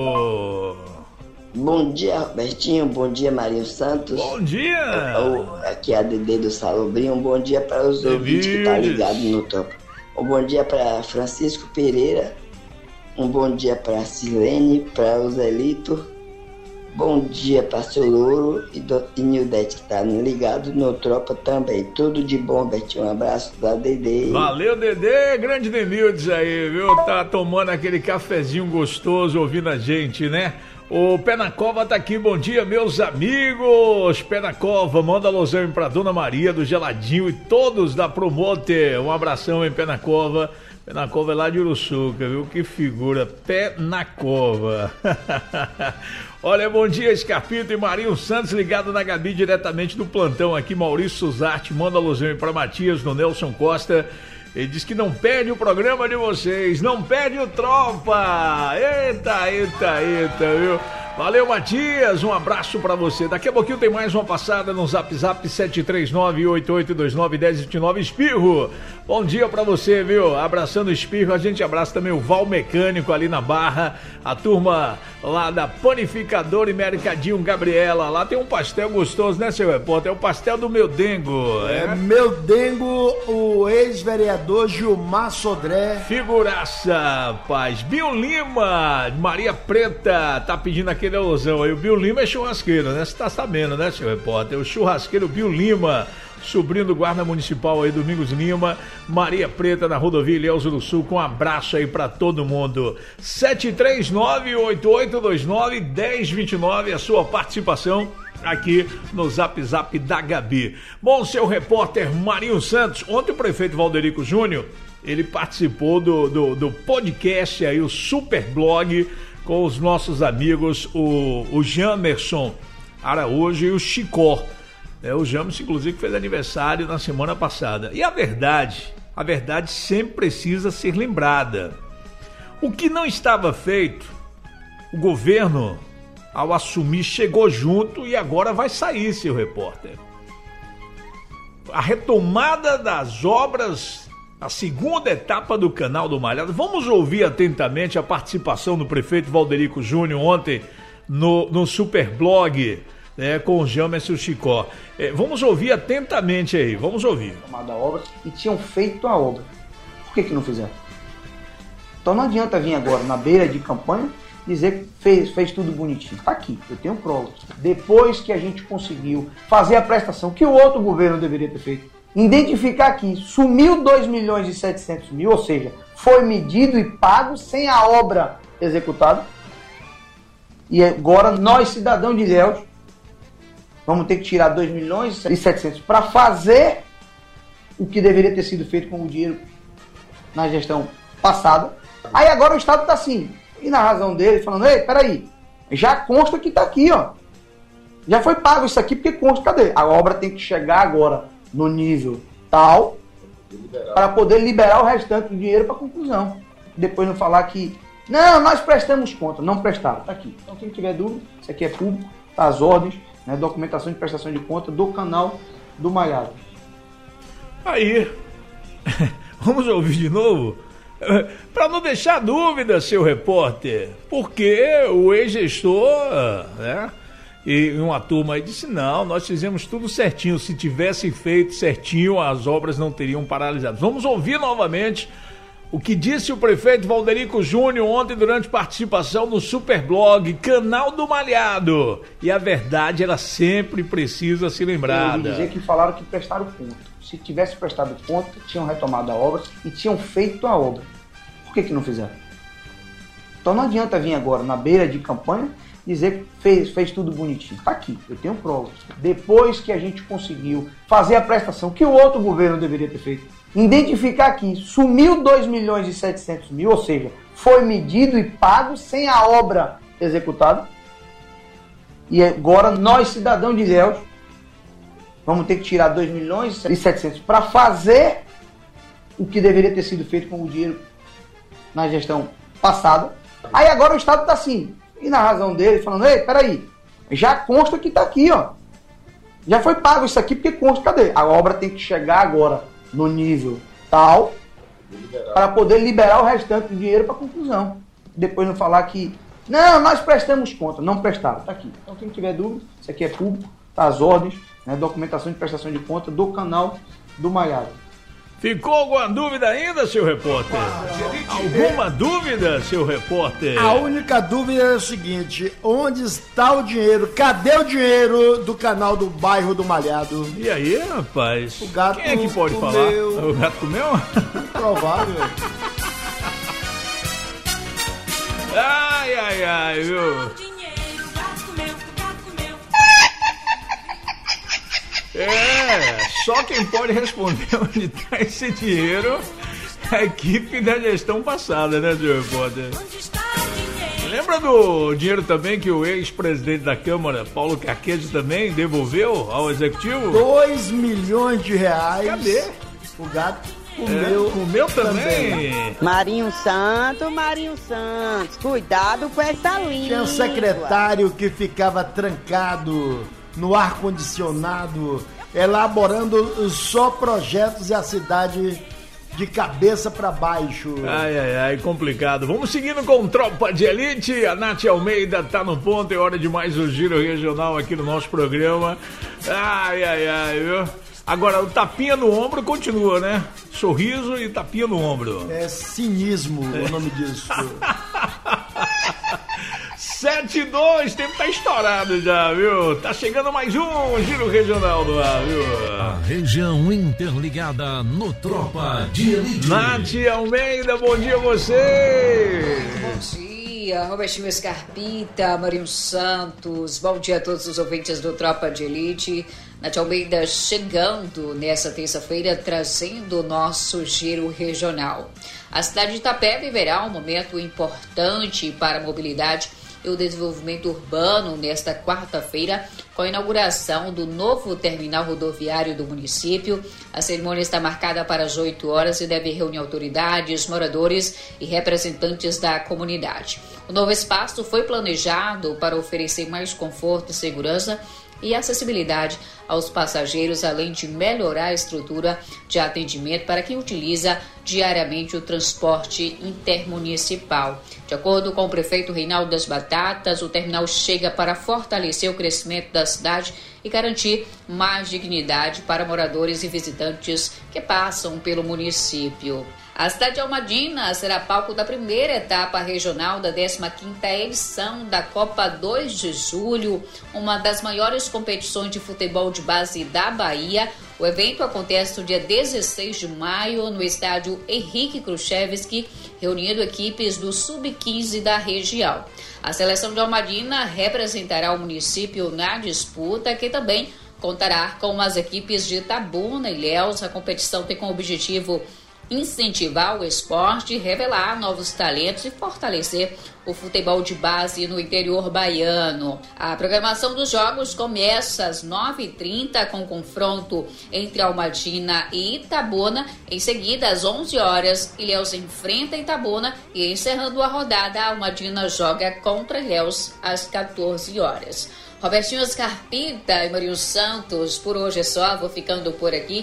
Bom dia, Robertinho. Bom dia, Marinho Santos. Bom dia. Aqui é a Dedê do Salobrinho. Um bom dia para os ouvintes que estão ligados no topo. Um bom dia para Francisco Pereira. Um bom dia para Silene, para o Zelito. Bom dia para seu Louro e, do, e Nildete, que tá ligado no Tropa também. Tudo de bom, Betinho. Um abraço da Dedê. Valeu, Dedê. Grande Denildes aí, viu? Tá tomando aquele cafezinho gostoso, ouvindo a gente, né? O Pé na Cova tá aqui. Bom dia, meus amigos. Pé na Cova, manda alusão pra Dona Maria do Geladinho e todos da Promoter. Um abração em Pé na Cova. Pé na Cova é lá de Uruçuca, viu? Que figura. Pé na Cova. Olha, bom dia, Scarpito e Marinho Santos, ligado na Gabi diretamente do plantão aqui. Maurício Suzarte manda alusão para Matias, do Nelson Costa. Ele diz que não perde o programa de vocês, não perde o Tropa. Eita, eita, eita, viu? Valeu, Matias, um abraço pra você. Daqui a pouquinho tem mais uma passada no Zap Zap sete três nove, oito oito dois nove, um zero dois nove. Espirro, bom dia pra você, viu? Abraçando o Espirro, a gente abraça também o Val Mecânico ali na Barra, a turma lá da Panificadora e Mercadinho Gabriela. Lá tem um pastel gostoso, né, seu repórter? É o pastel do Meu Dengo. É, é Meu Dengo, o ex-vereador Gilmar Sodré. Figuraça, rapaz. Bill Lima, Maria Preta, tá pedindo aquele alusão aí. O Bill Lima é churrasqueiro, né? Você tá sabendo, né, seu repórter? O churrasqueiro Bill Lima, sobrinho do guarda municipal aí, Domingos Lima, Maria Preta na rodovia Ilhéus do Sul, com um abraço aí pra todo mundo. sete três nove, oito oito dois nove, um zero dois nove, a sua participação aqui no Zap Zap da Gabi. Bom, seu repórter Marinho Santos, ontem o prefeito Valderico Júnior, ele participou do, do, do podcast aí, o Super Blog, com os nossos amigos, o, o Jamerson Araújo e o Chicó. É, o Jamerson, inclusive, fez aniversário na semana passada. E a verdade, a verdade sempre precisa ser lembrada. O que não estava feito, o governo, ao assumir, chegou junto e agora vai sair, seu repórter. A retomada das obras, a segunda etapa do Canal do Malhado. Vamos ouvir atentamente a participação do prefeito Valderico Júnior ontem no, no Superblog, né, com o Jamerson Chicó. É, vamos ouvir atentamente aí, vamos ouvir. A obra, e tinham feito a obra. Por que que não fizeram? Então não adianta vir agora na beira de campanha dizer que fez, fez tudo bonitinho. Está aqui, eu tenho provas. Depois que a gente conseguiu fazer a prestação que o outro governo deveria ter feito, identificar que sumiu dois milhões e setecentos mil, ou seja, foi medido e pago sem a obra executada. E agora nós, cidadãos de Ilhéus, vamos ter que tirar dois milhões e setecentos para fazer o que deveria ter sido feito com o dinheiro na gestão passada. Aí agora o Estado está assim, e na razão dele, falando, ei, peraí, já consta que está aqui, ó. Já foi pago isso aqui, porque consta, cadê? A obra tem que chegar agora no nível tal para poder liberar o restante do dinheiro para conclusão. Depois não falar que, não, nós prestamos conta. Não prestaram, está aqui. Então quem tiver dúvida, isso aqui é público, tá as ordens, né, documentação de prestação de conta do canal do Malhado. Aí, vamos ouvir de novo? Para não deixar dúvida, seu repórter, porque o ex-gestor, né, e uma turma aí disse, não, nós fizemos tudo certinho, se tivesse feito certinho, as obras não teriam paralisado. Vamos ouvir novamente O que disse o prefeito Valderico Júnior ontem durante participação no Superblog, Canal do Malhado. E a verdade, ela sempre precisa ser lembrada. Eu ouvi dizer que falaram que prestaram conta. Se tivesse prestado conta, tinham retomado a obra e tinham feito a obra. Por que que não fizeram? Então não adianta vir agora na beira de campanha dizer que fez, fez tudo bonitinho. Está aqui, eu tenho provas. Depois que a gente conseguiu fazer a prestação que o outro governo deveria ter feito, identificar que sumiu dois milhões e setecentos mil, ou seja, foi medido e pago sem a obra executada. E agora nós, cidadãos de Ilhéus, vamos ter que tirar dois milhões e setecentos para fazer o que deveria ter sido feito com o dinheiro na gestão passada. Aí agora o Estado está assim, e na razão dele, falando, ei, peraí, já consta que está aqui, ó. Já foi pago isso aqui porque consta, cadê? A obra tem que chegar agora no nível tal para poder liberar o restante do dinheiro para conclusão. Depois não falar que, não, nós prestamos conta. Não prestaram, está aqui. Então quem tiver dúvida, isso aqui é público, tá as ordens, né, documentação de prestação de conta do canal do Malhado. Ficou alguma dúvida ainda, seu repórter? Alguma dúvida, seu repórter? A única dúvida é o seguinte, onde está o dinheiro? Cadê o dinheiro do canal do bairro do Malhado? E aí, rapaz? O gato Quem é que pode comeu. falar? O gato comeu? Provável. Ai, ai, ai, viu? É, só quem pode responder onde está esse dinheiro é a equipe da gestão passada, né, senhor repórter? Lembra do dinheiro também que o ex-presidente da Câmara, Paulo Carquejo, também devolveu ao Executivo? Dois milhões de reais. Cadê? O gato comeu, é, comeu também. também. Marinho Santos, Marinho Santos, cuidado com essa língua. Tinha um secretário que ficava trancado no ar-condicionado, elaborando só projetos e a cidade de cabeça para baixo. Ai, ai, ai, complicado. Vamos seguindo com Tropa de Elite. A Nath Almeida tá no ponto, é hora de mais um giro regional aqui no nosso programa. Ai, ai, ai, viu? Agora, o tapinha no ombro continua, né? Sorriso e tapinha no ombro. É cinismo é. O nome disso. sete e dois, tempo tá estourado já, viu? Tá chegando mais um Giro Regional no ar, viu? A região interligada no Tropa de Elite. Nath Almeida, bom dia a você! Bom dia, Robertinho Scarpita, Marinho Santos, bom dia a todos os ouvintes do Tropa de Elite. Nath Almeida chegando nessa terça-feira, trazendo o nosso Giro Regional. A cidade de Itapé viverá um momento importante para a mobilidade e o desenvolvimento urbano nesta quarta-feira, com a inauguração do novo terminal rodoviário do município. A cerimônia está marcada para as oito horas e deve reunir autoridades, moradores e representantes da comunidade. O novo espaço foi planejado para oferecer mais conforto e segurança e acessibilidade aos passageiros, além de melhorar a estrutura de atendimento para quem utiliza diariamente o transporte intermunicipal. De acordo com o prefeito Reinaldo das Batatas, o terminal chega para fortalecer o crescimento da cidade e garantir mais dignidade para moradores e visitantes que passam pelo município. A cidade de Almadina será palco da primeira etapa regional da décima quinta edição da Copa dois de julho, uma das maiores competições de futebol de base da Bahia. O evento acontece no dia dezesseis de maio no estádio Henrique Khrushchevsky, reunindo equipes do sub quinze da região. A seleção de Almadina representará o município na disputa, que também contará com as equipes de Itabuna e Ilhéus. A competição tem como objetivo incentivar o esporte, revelar novos talentos e fortalecer o futebol de base no interior baiano. A programação dos jogos começa às nove e trinta com confronto entre Almadina e Itabuna. Em seguida, às onze horas, Ilhéus enfrenta Itabuna e, encerrando a rodada, Almadina joga contra Ilhéus às quatorze horas. Robertinho Scarpita e Marinho Santos, por hoje é só, vou ficando por aqui.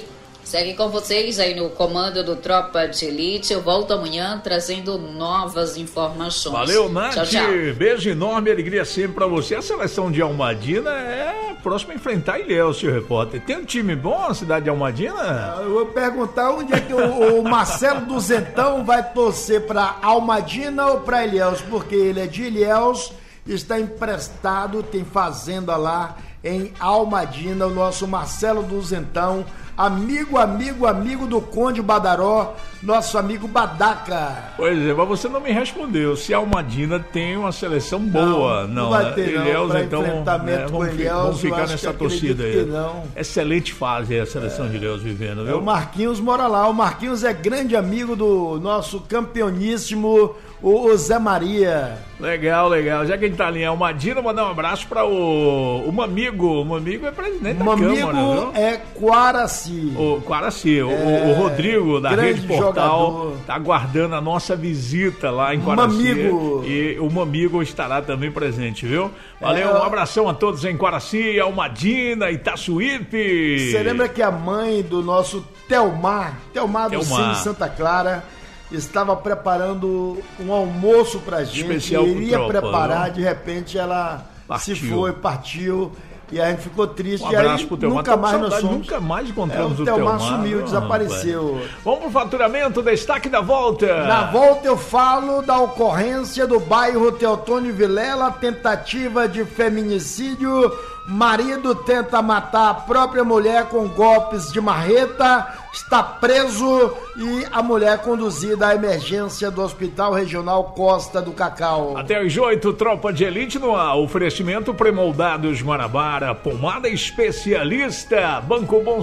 Segue com vocês aí no comando do Tropa de Elite. Eu volto amanhã trazendo novas informações. Valeu, Nath. Tchau, tchau. Beijo enorme, alegria sempre pra você. A seleção de Almadina é próxima a enfrentar Ilhéus, seu repórter. Tem um time bom na cidade de Almadina? Eu vou perguntar onde é que o, o Marcelo Duzentão vai torcer pra Almadina ou pra Ilhéus, porque ele é de Ilhéus, está emprestado, tem fazenda lá em Almadina, o nosso Marcelo Duzentão, amigo, amigo, amigo do Conde Badaró, nosso amigo Badaca. Pois é, mas você não me respondeu se a Almadina tem uma seleção boa. Não, não, não vai né? ter Ilhéus, não, então, enfrentamento né, com vamos, Ilhéus, vamos ficar nessa torcida aí. Não. Excelente fase a seleção é. de Ilhéus vivendo, viu? É, o Marquinhos mora lá, o Marquinhos é grande amigo do nosso campeoníssimo, o Zé Maria. Legal, legal. Já que a gente tá ali em Almadina, mandar um abraço para o, o Mamigo. O Mamigo é presidente da Mamigo Câmara, viu? é Quaraci. O Quaraci, o, é, o Rodrigo da Rede Portal jogador. Tá aguardando a nossa visita lá em Quaraci. Mamigo. E o Mamigo estará também presente, viu? Valeu, é, um abração a todos em Quaraci, Almadina, Itaçuípe. Você lembra que a mãe do nosso Telmar, Telmar do Cine Santa Clara, estava preparando um almoço pra gente, especial iria tropa, preparar, não? De repente ela partiu. se foi, partiu, e a gente ficou triste. Um abraço e aí, pro Telmar. nunca mais nós somos... Nunca mais encontramos é, o, o Telmar. Telmar sumiu, não, desapareceu. Rapaz. Vamos pro faturamento, destaque da volta. Na volta eu falo da ocorrência do bairro Teotônio Vilela, tentativa de feminicídio. Marido tenta matar a própria mulher com golpes de marreta, está preso e a mulher conduzida à emergência do Hospital Regional Costa do Cacau. Até às oito, Tropa de Elite no ar. Oferecimento Premoldados Guanabara, pomada especialista, Banco Bom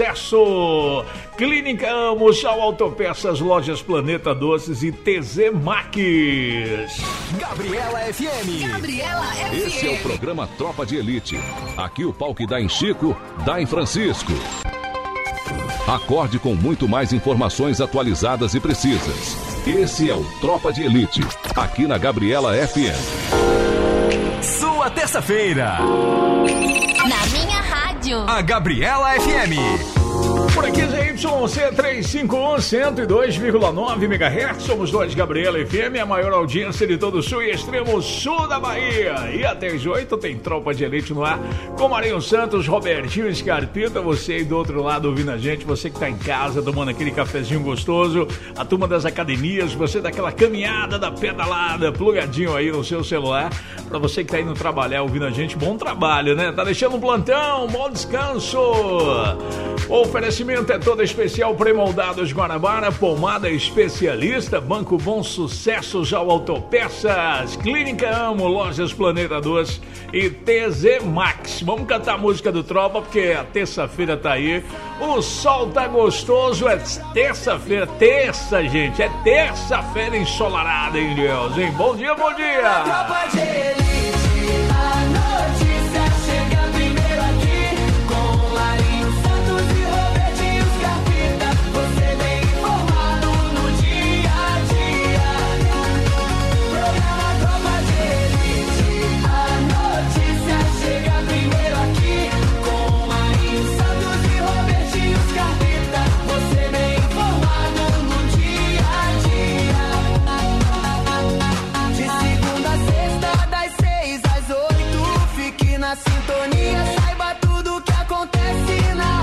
Sucesso, Clínica Amos, ao Autopeças, Lojas Planeta Doces e T Z Max. Gabriela F M. Gabriela F M. Esse é o programa Tropa de Elite. Aqui o pau que dá em Chico, dá em Francisco. Acorde com muito mais informações atualizadas e precisas. Esse é o Tropa de Elite, aqui na Gabriela F M. Sua terça-feira. Na minha rádio. A Gabriela F M. Por aqui, Z Y C trezentos e cinquenta e um, cento e dois vírgula nove megahertz. Somos dois Gabriela F M, a maior audiência de todo o sul e extremo sul da Bahia. E até às oito tem Tropa de Elite no ar com Marinho Santos, Robertinho Scarpita. Você aí do outro lado ouvindo a gente, você que tá em casa tomando aquele cafezinho gostoso, a turma das academias, você daquela caminhada, da pedalada, plugadinho aí no seu celular. Pra você que tá indo trabalhar ouvindo a gente, bom trabalho, né? Tá deixando um plantão, bom descanso. O oferecimento é todo especial Premoldados Guanabara, pomada especialista, Banco Bom Sucesso, Jau Autopeças, Clínica Amo, Lojas Planeta Doce e T Z Max. Vamos cantar a música do Tropa, porque a terça-feira tá aí, o sol tá gostoso, é terça-feira, terça, gente, é terça-feira ensolarada, hein, Deus, hein? Bom dia, bom dia! Tropa de Elite, a notícia chega primeiro aqui, com Marinho Santos e Robertinho Scarpita, você bem informado no dia a dia. Programa Tropa de Elite, a notícia chega primeiro aqui, com Marinho Santos e Robertinho Scarpita, você bem informado no dia a dia. De segunda a sexta, das seis às oito, fique na sintonia, saiba tudo que acontece na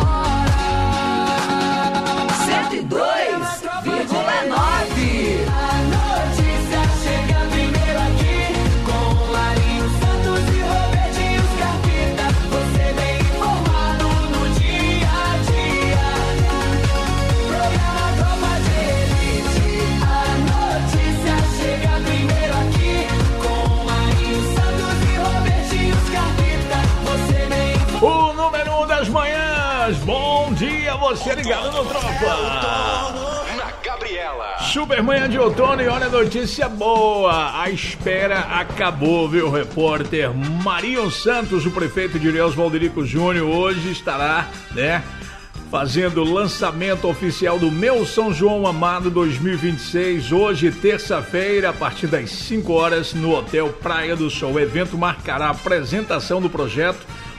hora. cento e dois vírgula nove. A notícia chega primeiro aqui, com Marinho Santos e Robertinho Scarpita, você bem informado no dia a dia. Programa Tropa de Elite, a notícia chega primeiro aqui, com Marinho Santos e Robertinho Scarpita, você bem informado. O número um das manhãs, bom dia, você ligado no Tropa. Na Gabriela. Super manhã de outono e olha a notícia boa, a espera acabou, viu, repórter Marinho Santos, o prefeito de Ilhéus, Valderico Júnior, hoje estará, né, fazendo o lançamento oficial do Meu São João Amado dois mil e vinte e seis, hoje, terça-feira, a partir das cinco horas, no Hotel Praia do Sol. O evento marcará a apresentação do projeto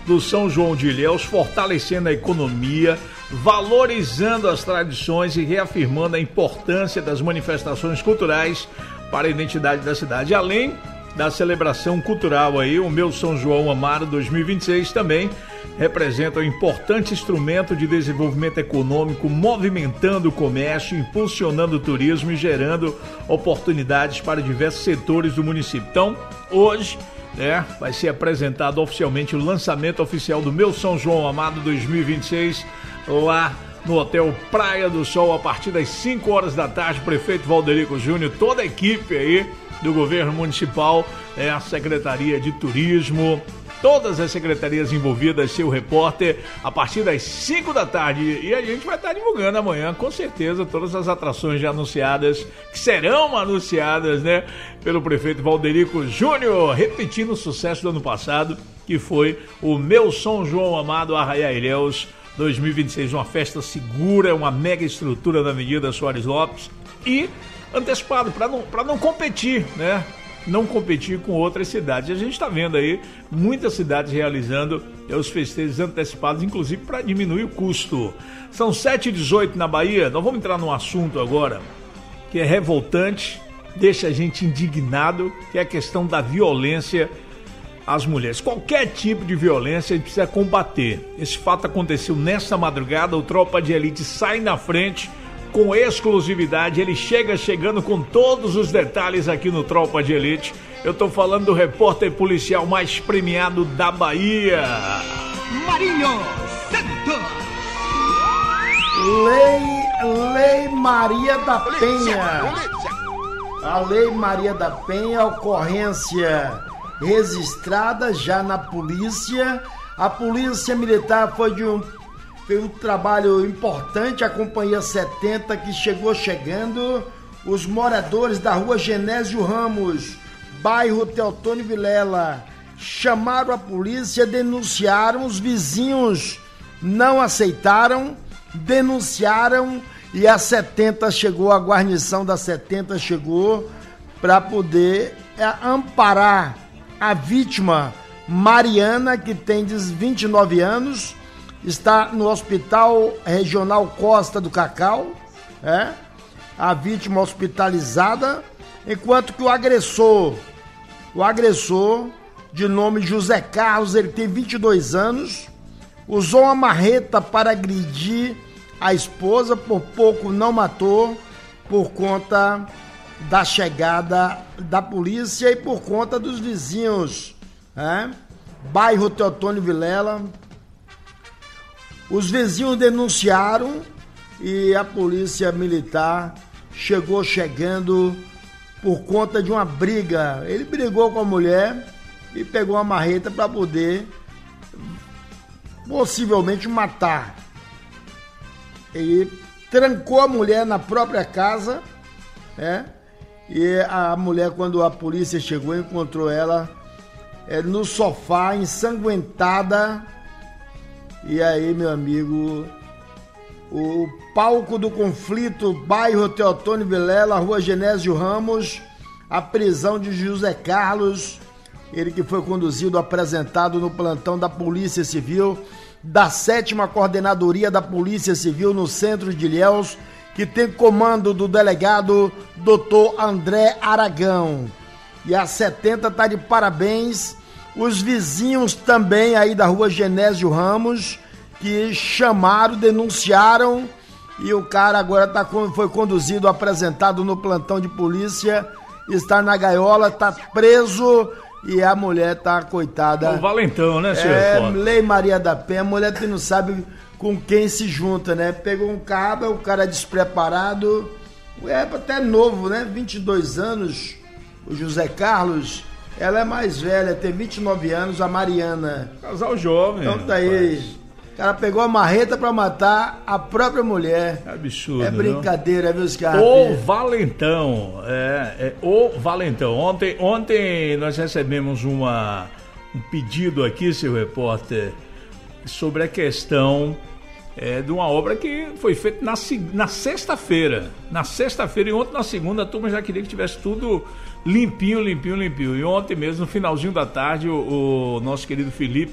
do São João de Ilhéus, fortalecendo a economia, valorizando as tradições e reafirmando a importância das manifestações culturais para a identidade da cidade. Além da celebração cultural aí, o Meu São João Amado dois mil e vinte e seis também representa um importante instrumento de desenvolvimento econômico, movimentando o comércio, impulsionando o turismo e gerando oportunidades para diversos setores do município. Então, hoje, né, vai ser apresentado oficialmente o lançamento oficial do Meu São João Amado dois mil e vinte e seis, lá no Hotel Praia do Sol, a partir das cinco horas da tarde. Prefeito Valderico Júnior, toda a equipe aí do governo municipal, é, a Secretaria de Turismo, todas as secretarias envolvidas, seu repórter, a partir das cinco da tarde. E a gente vai estar divulgando amanhã, com certeza, todas as atrações já anunciadas, que serão anunciadas, né, pelo prefeito Valderico Júnior, repetindo o sucesso do ano passado, que foi o Meu São João Amado Arraiá Ilhéus dois mil e vinte e seis, uma festa segura, uma mega estrutura na Avenida Soares Lopes e antecipado, para não, para não competir, né? Não competir com outras cidades. A gente está vendo aí muitas cidades realizando os festejos antecipados, inclusive para diminuir o custo. São sete e dezoito na Bahia. Nós vamos entrar num assunto agora que é revoltante, deixa a gente indignado, que é a questão da violência às mulheres. Qualquer tipo de violência a gente precisa combater. Esse fato aconteceu nesta madrugada, o Tropa de Elite sai na frente com exclusividade, ele chega chegando com todos os detalhes aqui no Tropa de Elite. Eu tô falando do repórter policial mais premiado da Bahia, Marinho Santos. Lei, Lei Maria da Penha. A Lei Maria da Penha, ocorrência registrada já na polícia. A polícia militar foi de um Foi um trabalho importante, a Companhia setenta que chegou chegando. Os moradores da rua Genésio Ramos, bairro Teotônio Vilela, chamaram a polícia, denunciaram, os vizinhos não aceitaram, denunciaram e a setenta chegou, a guarnição da setenta chegou para poder amparar a vítima Mariana, que tem vinte e nove anos, está no Hospital Regional Costa do Cacau, é? A vítima hospitalizada, enquanto que o agressor, o agressor, de nome José Carlos, ele tem vinte e dois anos, usou uma marreta para agredir a esposa, por pouco não matou, por conta da chegada da polícia e por conta dos vizinhos, é? Bairro Teotônio Vilela. Os vizinhos denunciaram e a polícia militar chegou chegando por conta de uma briga. Ele brigou com a mulher e pegou uma marreta para poder possivelmente matar. Ele trancou a mulher na própria casa, né? E a mulher, quando a polícia chegou, encontrou ela é, no sofá, ensanguentada. E aí, meu amigo, o palco do conflito, bairro Teotônio Vilela, rua Genésio Ramos, a prisão de José Carlos, ele que foi conduzido, apresentado no plantão da Polícia Civil, da sétima Coordenadoria da Polícia Civil no centro de Ilhéus, que tem comando do delegado doutor André Aragão. E a setenta está de parabéns. Os vizinhos também aí da rua Genésio Ramos, que chamaram, denunciaram, e o cara agora tá, foi conduzido, apresentado no plantão de polícia, está na gaiola, está preso, e a mulher tá coitada. O valentão, né, senhor? É, Lei Maria da Penha, a mulher que não sabe com quem se junta, né? Pegou um cabo, o cara despreparado, é até novo, né? vinte e dois anos, o José Carlos. Ela é mais velha, tem vinte e nove anos, a Mariana. Casal jovem. Então tá aí. O cara pegou a marreta pra matar a própria mulher. É absurdo. É brincadeira, viu, Scarpe? O valentão. É, é o valentão. Ontem, ontem nós recebemos uma, um pedido aqui, seu repórter, sobre a questão é, de uma obra que foi feita na, na sexta-feira. Na sexta-feira e ontem na segunda a turma já queria que tivesse tudo limpinho, limpinho, limpinho. E ontem mesmo, no finalzinho da tarde, o, o nosso querido Felipe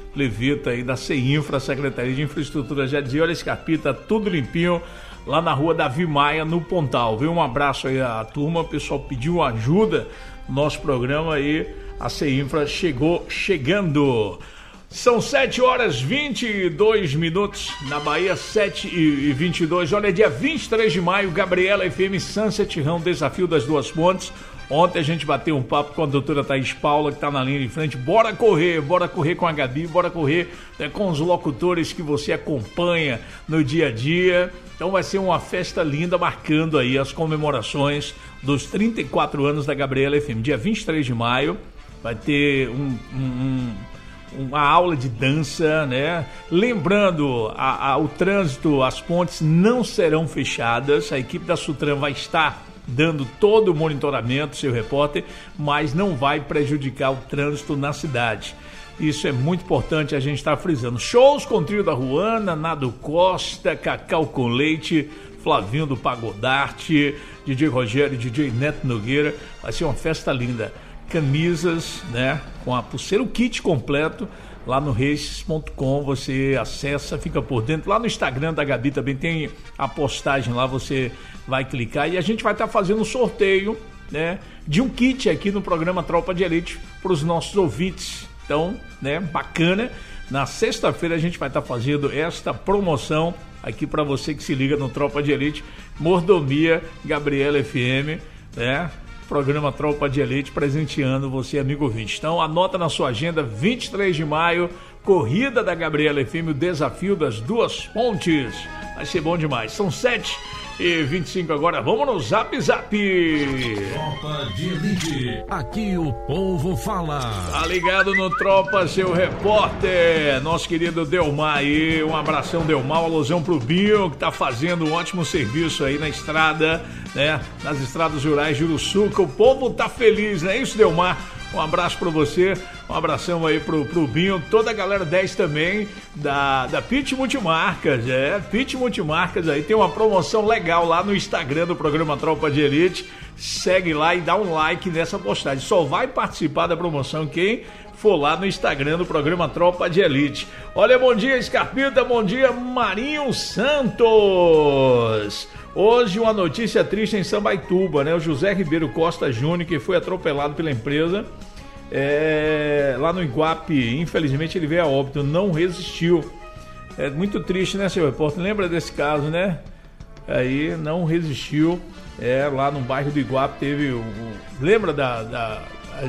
Levita aí da CEINFRA, Secretaria de Infraestrutura, já dizia, olha, Scarpita, tudo limpinho lá na rua Davi Maia, no Pontal, viu? Um abraço aí à turma, o pessoal pediu ajuda no nosso programa aí, a CEINFRA chegou chegando. São sete horas e vinte e dois minutos na Bahia, sete e vinte e dois. Olha, dia vinte e três de maio, Gabriela F M Sunset Rão, Desafio das Duas Pontes. Ontem a gente bateu um papo com a doutora Thaís Paula, que está na linha de frente. Bora correr, bora correr com a Gabi, bora correr, né, com os locutores que você acompanha no dia a dia. Então vai ser uma festa linda, marcando aí as comemorações dos trinta e quatro anos da Gabriela F M. Dia vinte e três de maio vai ter um... um, um uma aula de dança, né? Lembrando, a, a, o trânsito, as pontes não serão fechadas, a equipe da Sutran vai estar dando todo o monitoramento, seu repórter, mas não vai prejudicar o trânsito na cidade. Isso é muito importante a gente estar frisando. Shows com o Trio da Ruana, Nado Costa, Cacau com Leite, Flavinho do Pagodarte, D J Rogério, D J Neto Nogueira, vai ser uma festa linda. Camisas, né, com a pulseira, o kit completo, lá no races ponto com, você acessa, fica por dentro, lá no Instagram da Gabi também tem a postagem lá, você vai clicar e a gente vai estar tá fazendo um sorteio, né, de um kit aqui no programa Tropa de Elite para os nossos ouvintes. Então, né, bacana, na sexta-feira a gente vai estar tá fazendo esta promoção aqui para você que se liga no Tropa de Elite, Mordomia Gabriela F M, né, programa Tropa de Elite presenteando você, amigo ouvinte. Então anota na sua agenda, vinte e três de maio, corrida da Gabriela F M, o desafio das duas pontes. Vai ser bom demais. São sete e vinte e cinco agora, vamos no Zap Zap. Tropa de Elite, aqui o povo fala. Tá ligado no Tropa, seu repórter, nosso querido Delmar aí, um abração Delmar, um alusão pro Binho, que tá fazendo um ótimo serviço aí na estrada, né, nas estradas rurais de Uruçuca, o povo tá feliz, não é isso, Delmar? Um abraço pra você, um abração aí pro, pro Binho, toda a galera dez também, da, da Pit Multimarcas, é, Pit Multimarcas aí, tem uma promoção legal lá no Instagram do programa Tropa de Elite, segue lá e dá um like nessa postagem, só vai participar da promoção quem for lá no Instagram do programa Tropa de Elite. Olha, bom dia Scarpita, bom dia Marinho Santos. Hoje uma notícia triste em Sambaituba, né? O José Ribeiro Costa Júnior, que foi atropelado pela empresa é, lá no Iguape, infelizmente ele veio a óbito, não resistiu. É muito triste, né, seu repórter? Lembra desse caso, né? Aí não resistiu, é, lá no bairro do Iguape teve o, o lembra da, da a,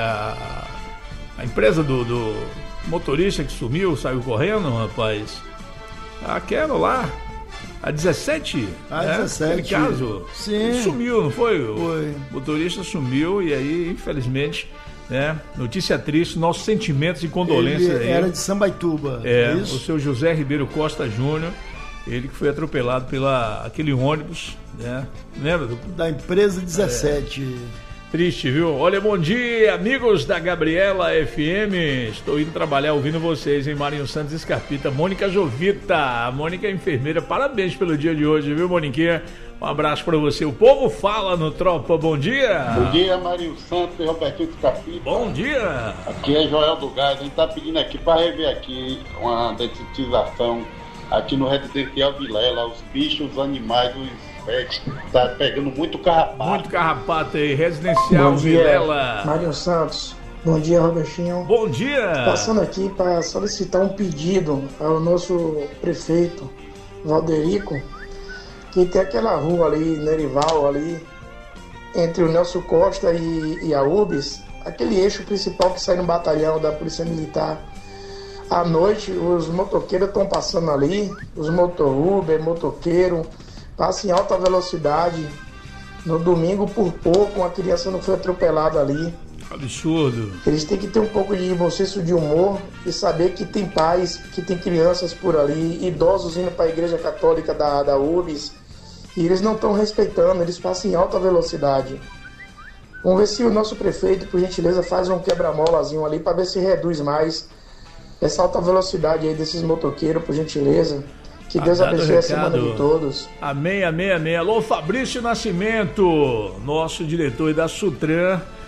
a, a empresa do, do motorista que sumiu, saiu correndo, rapaz? Aquela lá, a dezessete, a né? dezessete. Aquele caso, sim, ele sumiu, não foi? Foi. O motorista sumiu e aí, infelizmente, né? Notícia triste, nossos sentimentos e condolências ele aí. Era de Sambaituba. É, é isso? O seu José Ribeiro Costa Júnior, ele que foi atropelado pela aquele ônibus, né? Lembra? Do... Da empresa dezessete. É. Triste, viu? Olha, bom dia, amigos da Gabriela F M. Estou indo trabalhar ouvindo vocês, hein? Marinho Santos e Scarpita. Mônica Jovita, a Mônica é enfermeira. Parabéns pelo dia de hoje, viu, Moniquinha? Um abraço pra você. O povo fala no Tropa. Bom dia. Bom dia, Marinho Santos e Robertinho Scarpita. Bom dia. Aqui é Joel do Gás. A gente tá pedindo aqui pra rever aqui uma detetização aqui no Residencial Vilela. Os bichos, os animais, os pets, tá pegando muito carrapato. Muito carrapato aí. Residencial Bom dia, Vilela. Marinho Santos. Bom dia, Robertinho. Bom dia. Passando aqui para solicitar um pedido ao nosso prefeito, Valderico, que tem aquela rua ali, Nerival, ali, entre o Nelson Costa e, e a U B S, aquele eixo principal que sai no batalhão da Polícia Militar. À noite, os motoqueiros estão passando ali, os motor-Uber, motoqueiro, passam em alta velocidade. No domingo, por pouco, uma criança não foi atropelada ali. Absurdo. Eles têm que ter um pouco de bom senso de humor e saber que tem pais, que tem crianças por ali, idosos indo para a igreja católica da, da U B S, e eles não estão respeitando, eles passam em alta velocidade. Vamos ver se o nosso prefeito, por gentileza, faz um quebra-molazinho ali para ver se reduz mais essa alta velocidade aí desses motoqueiros, por gentileza. Que Deus abençoe a semana de todos. Amém, amém, amém. Alô, Fabrício Nascimento, nosso diretor da Sutran.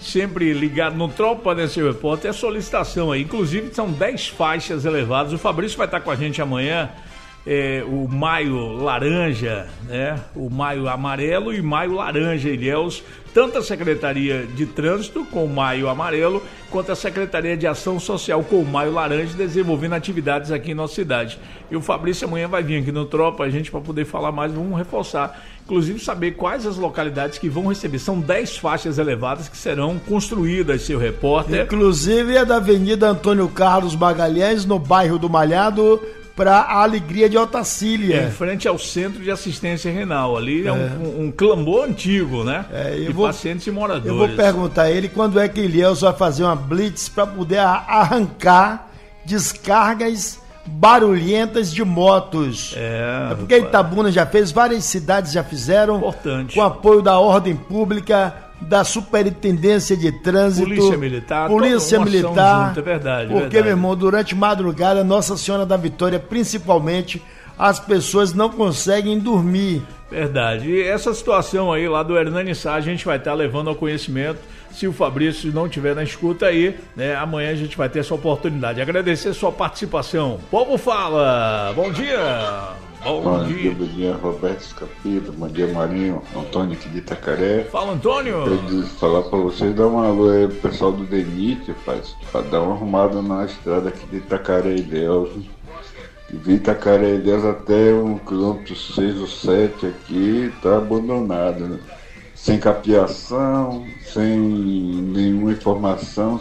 sempre ligado no Tropa, né, seu repórter, é solicitação aí. Inclusive, são dez faixas elevadas. O Fabrício vai estar com a gente amanhã. É, o maio laranja, né? O maio amarelo e maio laranja, Ilhéus, tanto a Secretaria de Trânsito com o maio amarelo, quanto a Secretaria de Ação Social com o maio laranja, desenvolvendo atividades aqui em nossa cidade. E o Fabrício amanhã vai vir aqui no Tropa, a gente para poder falar mais, vamos reforçar, inclusive saber quais as localidades que vão receber. São dez faixas elevadas que serão construídas, seu repórter. Inclusive é da Avenida Antônio Carlos Magalhães, no bairro do Malhado, para a Alegria de Otacília. Em frente ao Centro de Assistência Renal. Ali é, é um, um, um clamor antigo, né? É, de vou, pacientes e moradores. Eu vou perguntar a ele quando é que Ilhéus vai fazer uma blitz para poder arrancar descargas barulhentas de motos. É, é porque Itabuna já fez, várias cidades já fizeram. Importante. Com apoio da ordem pública, da Superintendência de Trânsito, Polícia Militar, Polícia Militar, junto, é verdade, porque, verdade. meu irmão, durante madrugada, Nossa Senhora da Vitória, principalmente, as pessoas não conseguem dormir. Verdade. E essa situação aí lá do Hernani Sá, a gente vai estar levando ao conhecimento. Se o Fabrício não estiver na escuta aí, né, amanhã a gente vai ter essa oportunidade. Agradecer a sua participação. Povo fala! Bom dia! Bom, bom dia. dia, bom dia, Roberto Escapito, bom dia, Marinho, Antônio aqui de Itacaré. Fala, Antônio! Eu falar pra vocês, dar uma alô aí pro pessoal do D N I T, rapaz, pra dar uma arrumada na estrada aqui de Itacaré e Ilhéus. De Itacaré e Ilhéus até um quilômetro seis ou sete aqui, tá abandonado, né? Sem capeação, sem nenhuma informação,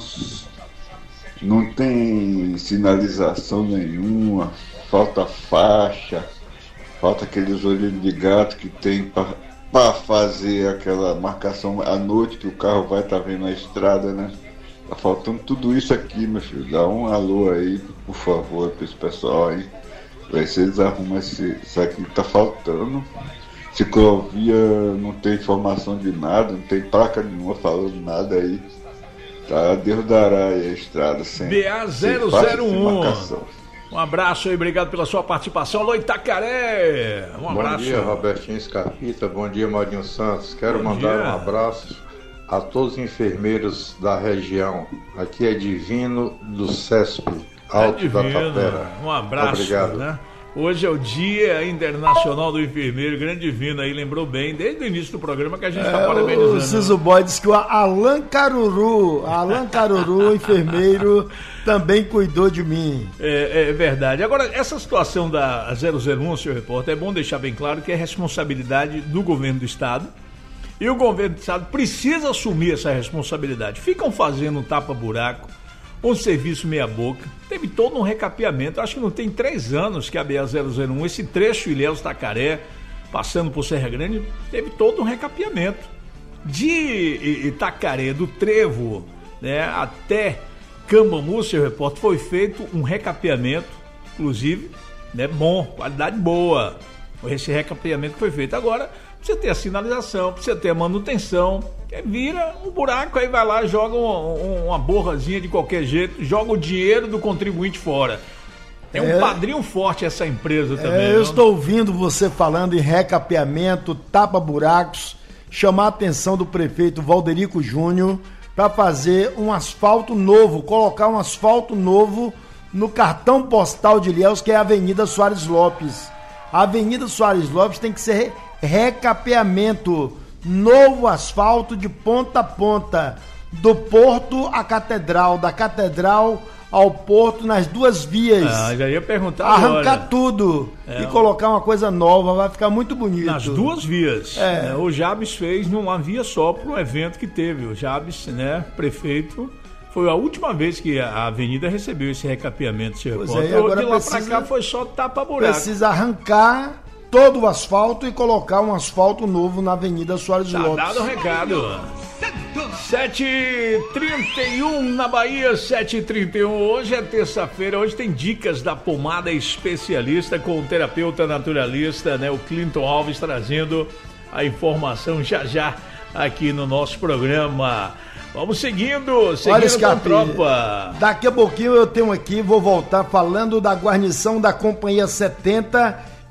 não tem sinalização nenhuma, falta faixa. Falta aqueles olhinhos de gato que tem para fazer aquela marcação à noite que o carro vai estar tá vendo a estrada, né? Tá faltando tudo isso aqui, meu filho. Dá um alô aí, por favor, para esse pessoal aí. Vai ser eles arrumam esse, isso aqui que tá faltando. Ciclovia não tem informação de nada, não tem placa nenhuma falando nada aí. Tá, Deus dará aí a estrada sem. B A zero zero um. Um abraço aí, obrigado pela sua participação. Alô, Itacaré! Um abraço. Bom dia, Robertinho Escarpita. Bom dia, Marinho Santos. Quero Bom mandar dia. um abraço a todos os enfermeiros da região. Aqui é Divino do CESP, Alto é da Tapera. Um abraço. Obrigado. Né? Hoje é o Dia Internacional do Enfermeiro. Grande Divino aí, lembrou bem, desde o início do programa que a gente está É, parabenizando. o Ciso Boy disse que o Alan Caruru, Alan Caruru, enfermeiro, também cuidou de mim. É, é verdade. Agora, essa situação da zero zero um, senhor repórter, é bom deixar bem claro que é responsabilidade do governo do estado. E o governo do estado precisa assumir essa responsabilidade. Ficam fazendo um tapa-buraco, um serviço meia-boca. Teve todo um recapeamento. Acho que não tem três anos que a B A zero zero um, esse trecho Ilhéus-Tacaré, passando por Serra Grande, teve todo um recapeamento. De Itacaré, do Trevo, né, até Cambamu, seu repórter, foi feito um recapeamento, inclusive, né, bom, qualidade boa. Esse recapeamento que foi feito. Agora, precisa ter a sinalização, precisa ter a manutenção. Vira um buraco, aí vai lá, joga um, um, uma borrazinha de qualquer jeito, joga o dinheiro do contribuinte fora. É um É. padrinho forte essa empresa também. É, eu não? estou ouvindo você falando em recapeamento, tapa-buracos, chamar a atenção do prefeito Valderico Júnior para fazer um asfalto novo, colocar um asfalto novo no cartão postal de Ilhéus, que é a Avenida Soares Lopes. A Avenida Soares Lopes tem que ser recapeamento, novo asfalto de ponta a ponta, do porto à catedral, da catedral ao porto, nas duas vias. Ah, já ia perguntar Arrancar agora. tudo É, e colocar uma coisa nova, vai ficar muito bonito. Nas duas vias. É. né? O Jabes fez numa via só para um evento que teve. O Jabes, né, prefeito, foi a última vez que a avenida recebeu esse recapeamento. Seu Pois repórter. é, e agora de lá precisa- para cá foi só tapa-buraco. Precisa arrancar todo o asfalto e colocar um asfalto novo na Avenida Soares Tá Lopes. dado o recado. sete e trinta e um na Bahia, sete e trinta e um. Hoje é terça-feira, hoje tem dicas da pomada especialista com o terapeuta naturalista, né, o Clinton Alves, trazendo a informação já já aqui no nosso programa. Vamos seguindo, seguindo Olha, com a Scarpi, tropa. daqui a pouquinho eu tenho aqui, vou voltar falando da guarnição da Companhia setenta,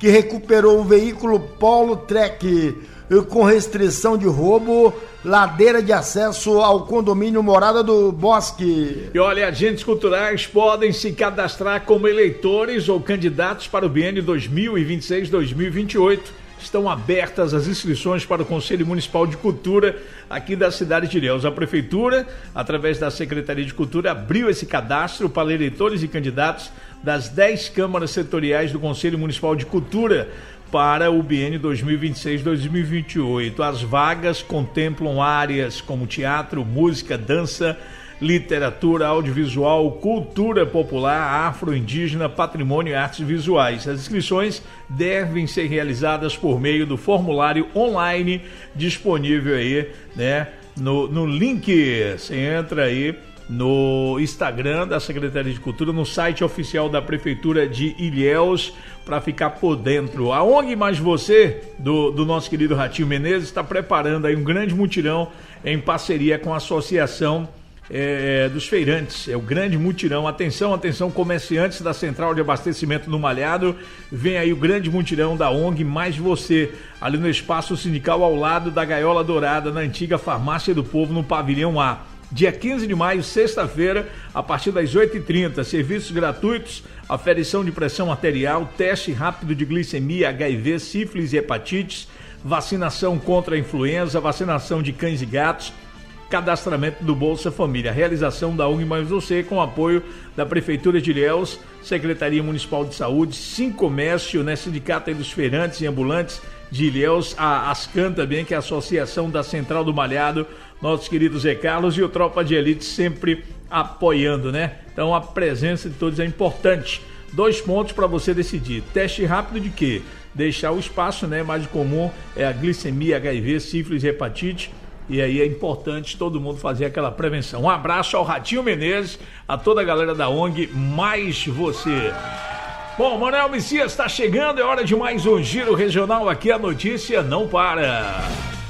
que recuperou um veículo Polo Trek com restrição de roubo, ladeira de acesso ao condomínio Morada do Bosque. E olha, agentes culturais podem se cadastrar como eleitores ou candidatos para o biênio dois mil e vinte e seis a dois mil e vinte e oito. Estão abertas as inscrições para o Conselho Municipal de Cultura aqui da cidade de Ilhéus. A Prefeitura, através da Secretaria de Cultura, abriu esse cadastro para eleitores e candidatos das dez câmaras setoriais do Conselho Municipal de Cultura para o biênio dois mil e vinte e seis a dois mil e vinte e oito. As vagas contemplam áreas como teatro, música, dança, literatura, audiovisual, cultura popular, afro-indígena, patrimônio e artes visuais. As inscrições devem ser realizadas por meio do formulário online disponível aí, né, no, no link. Você entra aí no Instagram da Secretaria de Cultura, no site oficial da Prefeitura de Ilhéus, para ficar por dentro. A ONG Mais Você, do, do nosso querido Ratinho Menezes, está preparando aí um grande mutirão em parceria com a Associação É, dos feirantes. É o grande mutirão. Atenção, atenção, comerciantes da Central de Abastecimento do Malhado, vem aí o grande mutirão da ONG Mais Você, ali no Espaço Sindical ao lado da Gaiola Dourada, na antiga Farmácia do Povo, no Pavilhão A. Dia quinze de maio, sexta-feira, a partir das oito e trinta, serviços gratuitos, aferição de pressão arterial, teste rápido de glicemia, H I V, sífilis e hepatites, vacinação contra a influenza, vacinação de cães e gatos, cadastramento do Bolsa Família. Realização da ONG Mais Você com apoio da Prefeitura de Ilhéus, Secretaria Municipal de Saúde, Sincomércio, né, Sindicato aí dos Feirantes e Ambulantes de Ilhéus, a Ascan também, que é a Associação da Central do Malhado, nossos queridos Zé Carlos e o Tropa de Elite sempre apoiando, né? Então a presença de todos é importante. Dois pontos para você decidir. Teste rápido de quê? Deixar o espaço, né? Mais comum é a glicemia, H I V, sífilis e hepatite. E aí é importante todo mundo fazer aquela prevenção. Um abraço ao Ratinho Menezes, a toda a galera da ONG Mais Você. Bom, Manuel Messias está chegando, é hora de mais um giro regional aqui, a notícia não para.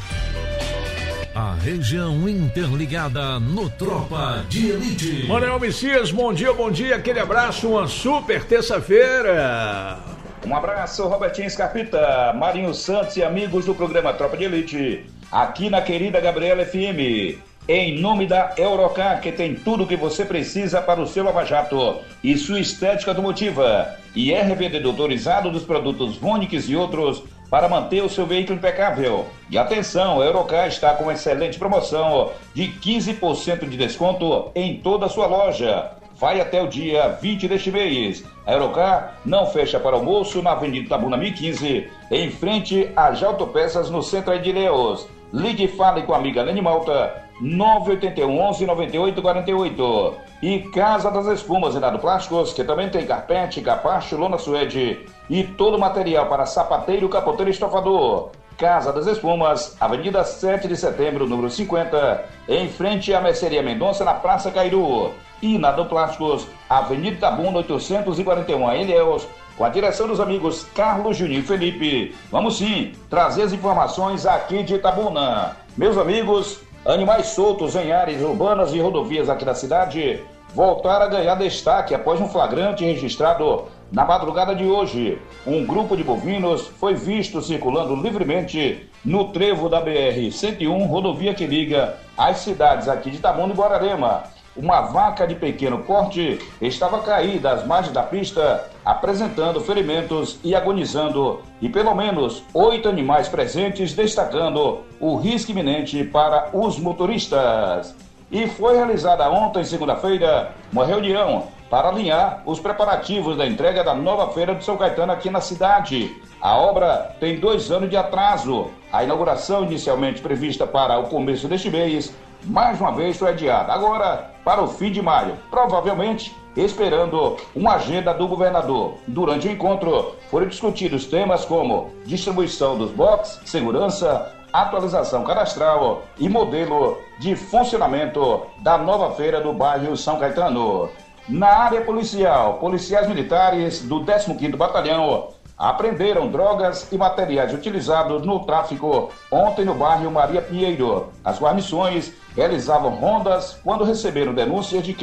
A região interligada no Tropa de Elite. Manuel Messias, bom dia, bom dia, aquele abraço, uma super terça-feira. Um abraço, Robertinho Scarpita, Marinho Santos e amigos do programa Tropa de Elite, aqui na querida Gabriela F M, em nome da Eurocar, que tem tudo o que você precisa para o seu lava-jato e sua estética automotiva, e é revendedor autorizado dos produtos Vonix e outros para manter o seu veículo impecável. E atenção, a Eurocar está com uma excelente promoção de quinze por cento de desconto em toda a sua loja. Vai até o dia vinte deste mês. A Eurocar não fecha para almoço na Avenida Itabuna mil e quinze, em frente às Autopeças, no centro de Ilhéus. Ligue e fale com a amiga Lene Malta, nove oito um, onze, nove oito quatro oito. E Casa das Espumas, Renato Plásticos, que também tem carpete, capacho, lona suede e todo o material para sapateiro, capoteiro e estofador. Casa das Espumas, Avenida sete de setembro, número cinquenta, em frente à Mercearia Mendonça, na Praça Cairu. E Nado Plásticos, Avenida Itabuna oitocentos e quarenta e um, em Ilhéus, com a direção dos amigos Carlos, Juninho e Felipe. Vamos sim trazer as informações aqui de Itabuna. Meus amigos, animais soltos em áreas urbanas e rodovias aqui da cidade voltaram a ganhar destaque após um flagrante registrado na madrugada de hoje. Um grupo de bovinos foi visto circulando livremente no trevo da B R cento e um, rodovia que liga as cidades aqui de Itabuna e Borarema. Uma vaca de pequeno porte estava caída às margens da pista, apresentando ferimentos e agonizando, e pelo menos oito animais presentes, destacando o risco iminente para os motoristas. E foi realizada ontem, segunda-feira, uma reunião para alinhar os preparativos da entrega da nova Feira de São Caetano aqui na cidade. A obra tem dois anos de atraso. A inauguração, inicialmente prevista para o começo deste mês, mais uma vez foi adiada, agora para o fim de maio, provavelmente esperando uma agenda do governador. Durante o encontro foram discutidos temas como distribuição dos boxes, segurança, atualização cadastral e modelo de funcionamento da nova feira do bairro São Caetano. Na área policial, policiais militares do décimo quinto Batalhão apreenderam drogas e materiais utilizados no tráfico ontem no bairro Maria Pinheiro. As guarnições realizavam rondas quando receberam denúncias de que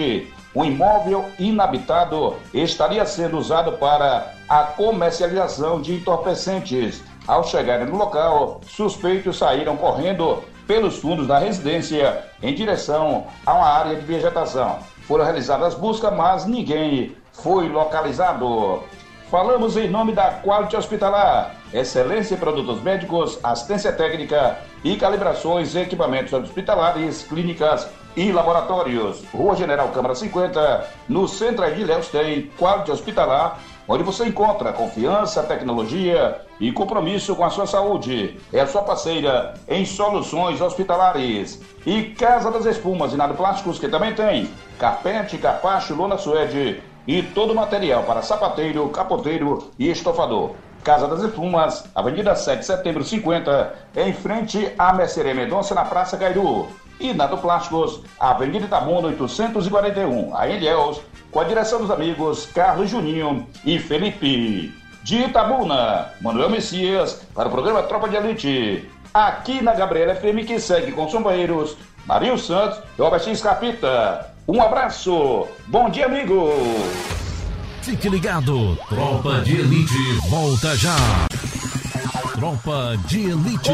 um imóvel inabitado estaria sendo usado para a comercialização de entorpecentes. Ao chegarem no local, suspeitos saíram correndo pelos fundos da residência em direção a uma área de vegetação. Foram realizadas buscas, mas ninguém foi localizado. Falamos em nome da Quality Hospitalar, excelência em produtos médicos, assistência técnica e calibrações em equipamentos hospitalares, clínicas e laboratórios. Rua General Câmara cinquenta, no centro de Ilhéus tem Quality Hospitalar, onde você encontra confiança, tecnologia e compromisso com a sua saúde. É a sua parceira em soluções hospitalares. E Casa das Espumas e Nada Plásticos, que também tem carpete, capacho, lona suede e todo o material para sapateiro, capoteiro e estofador. Casa das Espumas, Avenida sete de Setembro cinquenta, em frente à Mercearia Mendonça, na Praça Cairu. E Nado Plásticos, Avenida Itabuna oitocentos e quarenta e um, a Ilhéus, com a direção dos amigos Carlos Juninho e Felipe. De Itabuna, Manuel Messias, para o programa Tropa de Elite. Aqui na Gabriela F M, que segue com os companheiros Marinho Santos e Robertinho Escapita. Um abraço, bom dia, amigo. Fique ligado, Tropa de Elite volta já. Tropa de Elite.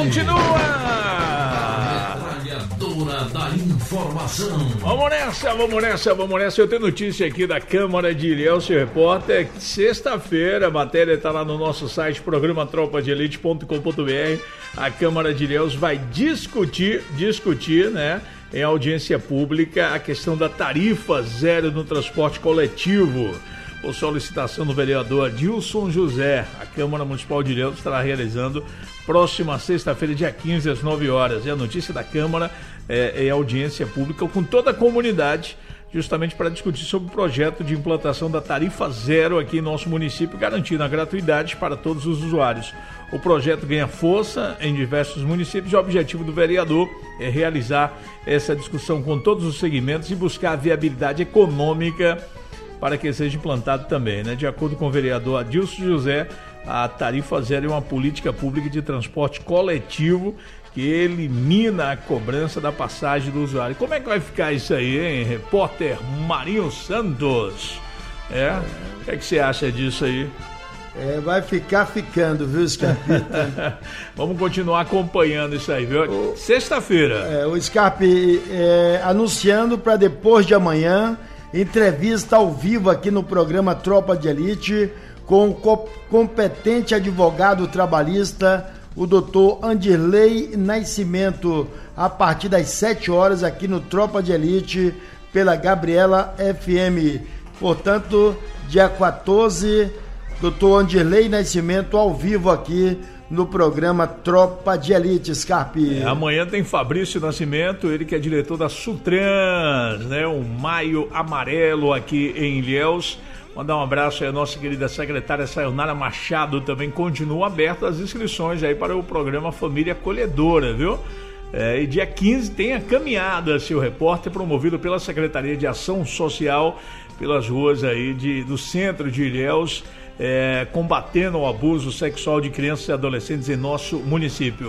Continua! Metralhadora da informação. Vamos nessa, vamos nessa, vamos nessa. Eu tenho notícia aqui da Câmara de Ilhéus, seu repórter. Sexta-feira, a matéria está lá no nosso site, programa tropa de elite ponto com ponto b r. A Câmara de Ilhéus vai discutir, discutir, né, em audiência pública, a questão da tarifa zero no transporte coletivo. Por solicitação do vereador Adilson José, a Câmara Municipal de Ilhéus estará realizando próxima sexta-feira, dia quinze, às nove horas. E a notícia da Câmara é, é audiência pública com toda a comunidade, justamente para discutir sobre o projeto de implantação da tarifa zero aqui em nosso município, garantindo a gratuidade para todos os usuários. O projeto ganha força em diversos municípios e o objetivo do vereador é realizar essa discussão com todos os segmentos e buscar a viabilidade econômica para que seja implantado também, né? De acordo com o vereador Adilson José, a tarifa zero é uma política pública de transporte coletivo que elimina a cobrança da passagem do usuário. Como é que vai ficar isso aí, hein, repórter Marinho Santos? É? O que é que você acha disso aí? É, vai ficar ficando, viu, Scarpita? Vamos continuar acompanhando isso aí, viu? Sexta-feira. É, o Scarpe é, anunciando para depois de amanhã, entrevista ao vivo aqui no programa Tropa de Elite com o competente advogado trabalhista, o doutor Anderley Nascimento, a partir das sete horas aqui no Tropa de Elite pela Gabriela F M. Portanto, dia quatorze, doutor Anderley Nascimento ao vivo aqui no programa Tropa de Elite, Scarpe. É, amanhã tem Fabrício Nascimento, ele que é diretor da Sutrans, né? Um Maio Amarelo aqui em Ilhéus. Mandar um abraço aí à nossa querida secretária Sayonara Machado, também continua aberto as inscrições aí para o programa Família Acolhedora, viu? É, e dia quinze tem a caminhada, seu repórter, promovido pela Secretaria de Ação Social, pelas ruas aí de, do centro de Ilhéus, É, combatendo o abuso sexual de crianças e adolescentes em nosso município.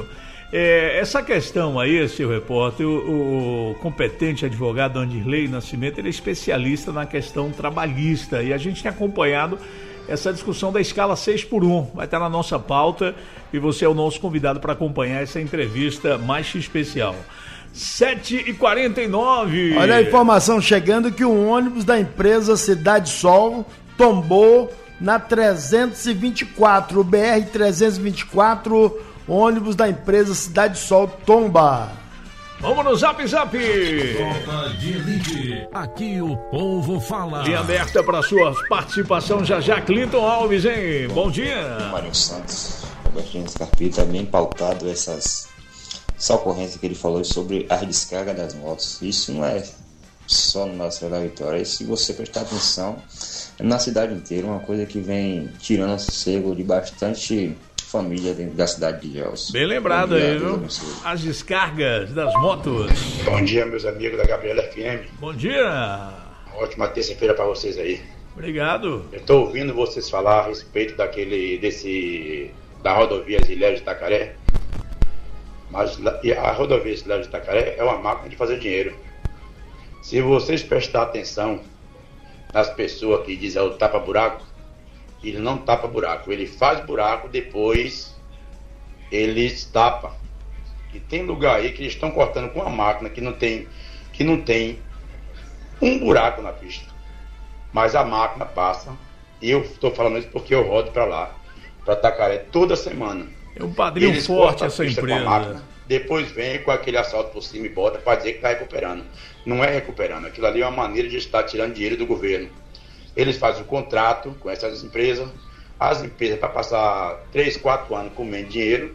É, essa questão aí, seu repórter, o, o competente advogado Anderley Nascimento, ele é especialista na questão trabalhista e a gente tem acompanhado essa discussão da escala seis por um, vai estar na nossa pauta e você é o nosso convidado para acompanhar essa entrevista mais especial. sete e quarenta e nove. Olha a informação chegando que um ônibus da empresa Cidade Sol tombou na trezentos e vinte e quatro, o B R trezentos e vinte e quatro, ônibus da empresa Cidade Sol tomba. Vamos no Zap Zap. Tropa de Elite, aqui o povo fala. Linha aberta para sua participação, já já, Clinton Alves, hein? Bom dia. Marinho Santos, Robertinho Escarpita, bem pautado essas, essa ocorrência que ele falou sobre a descarga das motos. Isso não é só no nosso da Vitória, e se você prestar atenção, é na cidade inteira, uma coisa que vem tirando o sossego de bastante família dentro da cidade de Ilhéus. Bem lembrado aí, viu? As descargas das motos. Bom dia, meus amigos da Gabriela F M. Bom dia. Uma ótima terça-feira para vocês aí. Obrigado. Eu estou ouvindo vocês falar a respeito daquele, desse, da rodovia Ilhéus de Itacaré. Mas a rodovia Ilhéus de Itacaré é uma máquina de fazer dinheiro. Se vocês prestarem atenção, das pessoas que dizem o tapa-buraco, ele não tapa buraco, ele faz buraco, depois eles tapam. E tem lugar aí que eles estão cortando com uma máquina que não tem, que não tem um buraco na pista. Mas a máquina passa, e eu estou falando isso porque eu rodo para lá, para Tacaré, toda semana. É um padrinho eles forte cortam a essa pista empresa. com a máquina, depois vem com aquele assalto por cima e bota para dizer que está recuperando. Não é recuperando, aquilo ali é uma maneira de estar tirando dinheiro do governo. Eles fazem um contrato com essas empresas, as empresas para passar três, quatro anos comendo dinheiro.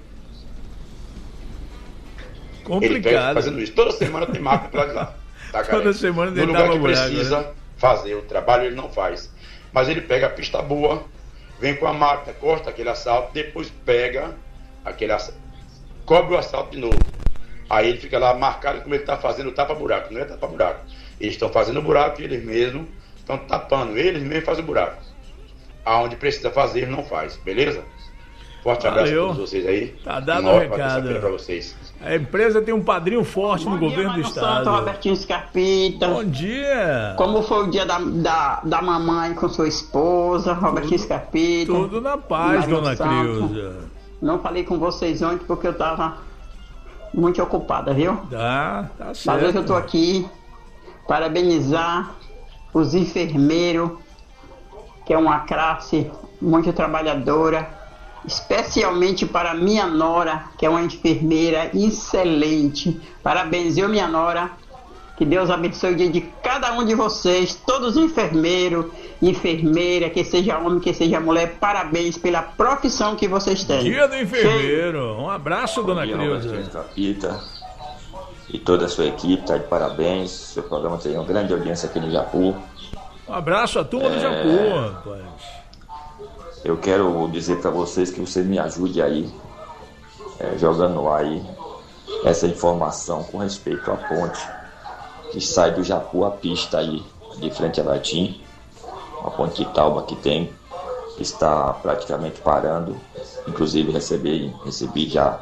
Complicado. Ele pega fazendo isso. Toda semana tem máquina para lá. Tá, Toda semana no ele lugar dava que buraco, precisa né? fazer o trabalho, ele não faz. Mas ele pega a pista boa, vem com a máquina, corta aquele assalto, depois pega aquele assalto, cobre o assalto de novo. Aí ele fica lá marcado como ele está fazendo tapa-buraco. Não é tapa-buraco. Eles estão fazendo buraco e eles mesmos estão tapando. Eles mesmos fazem o buraco. Aonde precisa fazer, não faz. Beleza? Forte abraço Valeu. a todos vocês aí. Tá dado Uma o ótima recado. terça-feira pra vocês. A empresa tem um padrinho forte no governo do Santo estado. Robertinho Scarpita. Bom dia. Como foi o dia da, da, da mamãe com sua esposa, Robertinho Scarpita? Tudo na paz, Maria dona Santo. Creuza. Não falei com vocês ontem porque eu tava muito ocupada, viu? Tá, tá Mas certo. hoje eu tô aqui parabenizar os enfermeiros, que é uma classe muito trabalhadora, especialmente para minha nora, que é uma enfermeira excelente. Parabéns, eu, minha nora. Que Deus abençoe o dia de cada um de vocês, todos os enfermeiros, enfermeira, que seja homem, que seja mulher. Parabéns pela profissão que vocês têm. Dia do enfermeiro. Um abraço, dona Creuza. Capita e toda a sua equipe está de parabéns. Seu programa tem uma grande audiência aqui no Japu. Um abraço à turma do É. Japu, rapaz. Eu quero dizer para vocês que você me ajude aí, é, jogando no ar aí, essa informação com respeito à ponte que sai do Japu, a pista aí de frente a Vatim, a ponte de Tauba que tem, que está praticamente parando. Inclusive recebi, recebi já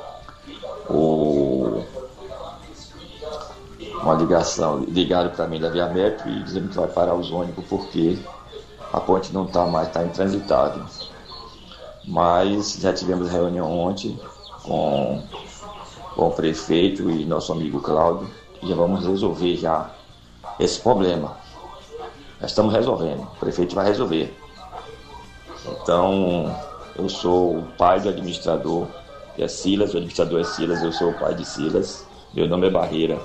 o, uma ligação, ligaram para mim da Via Metro e dizendo que vai parar os ônibus porque a ponte não está mais, está intransitável. Mas já tivemos reunião ontem com, com o prefeito e nosso amigo Cláudio, e já vamos resolver já esse problema. Já estamos resolvendo, o prefeito vai resolver. Então, eu sou o pai do administrador, que é Silas, o administrador é Silas, eu sou o pai de Silas, meu nome é Barreira.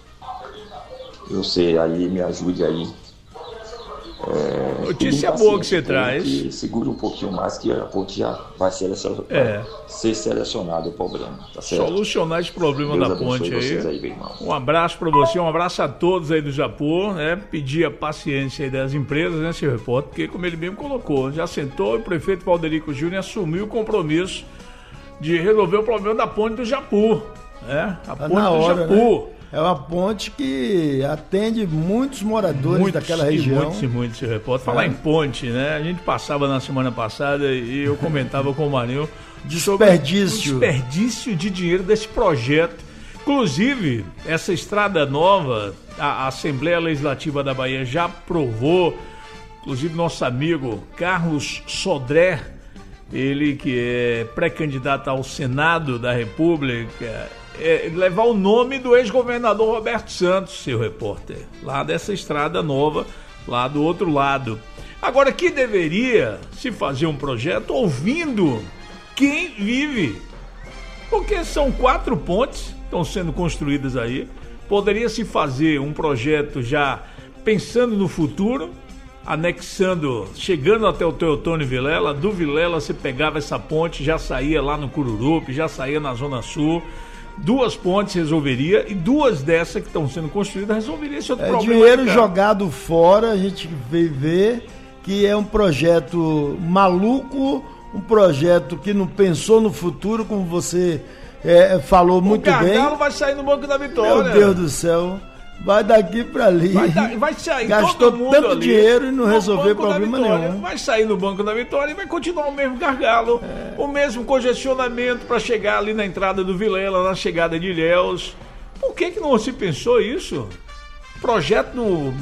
Você aí me ajude aí. É, Notícia boa que você traz. Que segura um pouquinho mais que a ponte já vai selecionar, É. ser selecionado o problema. Tá certo? Solucionar esse problema Deus da abençoe ponte vocês aí. aí, meu irmão. Um abraço para você, um abraço a todos aí do Japu, né? Pedir a paciência aí das empresas, né, seu repórter, porque como ele mesmo colocou, já sentou e o prefeito Valderico Júnior assumiu o compromisso de resolver o problema da ponte do Japu, né? A Tá ponte na do hora, Japu. né? É uma ponte que atende muitos moradores Muitos daquela e região. Muitos e muitos, seu repórter. Falar É. em ponte, né? A gente passava na semana passada e eu comentava com o Marinho Desperdício. sobre o desperdício de dinheiro desse projeto. Inclusive, essa estrada nova, a Assembleia Legislativa da Bahia já aprovou, inclusive nosso amigo Carlos Sodré, ele que é pré-candidato ao Senado da República, é, levar o nome do ex-governador Roberto Santos, seu repórter, lá dessa estrada nova, lá do outro lado. Agora, que deveria se fazer um projeto ouvindo quem vive, porque são quatro pontes que estão sendo construídas aí. Poderia se fazer um projeto já pensando no futuro, anexando, chegando até o Teotônio Vilela. Do Vilela você pegava essa ponte, já saía lá no Cururupi, já saía na Zona Sul. Duas pontes resolveria, e duas dessas que estão sendo construídas resolveria esse outro É problema. dinheiro aí, cara. jogado fora, a gente veio ver que é um projeto maluco, um projeto que não pensou no futuro, como você é, falou muito O bem. Gargalo vai sair no Banco da Vitória. Meu Deus do céu, vai daqui pra ali. Vai, dar- vai sair Gastou todo mundo tanto ali dinheiro e não no resolveu Banco da problema Vitória. nenhum. Vai sair no Banco da Vitória e vai continuar o mesmo gargalo, É. o mesmo congestionamento para chegar ali na entrada do Vilela, na chegada de Ilhéus. Por que que não se pensou isso? Projeto no-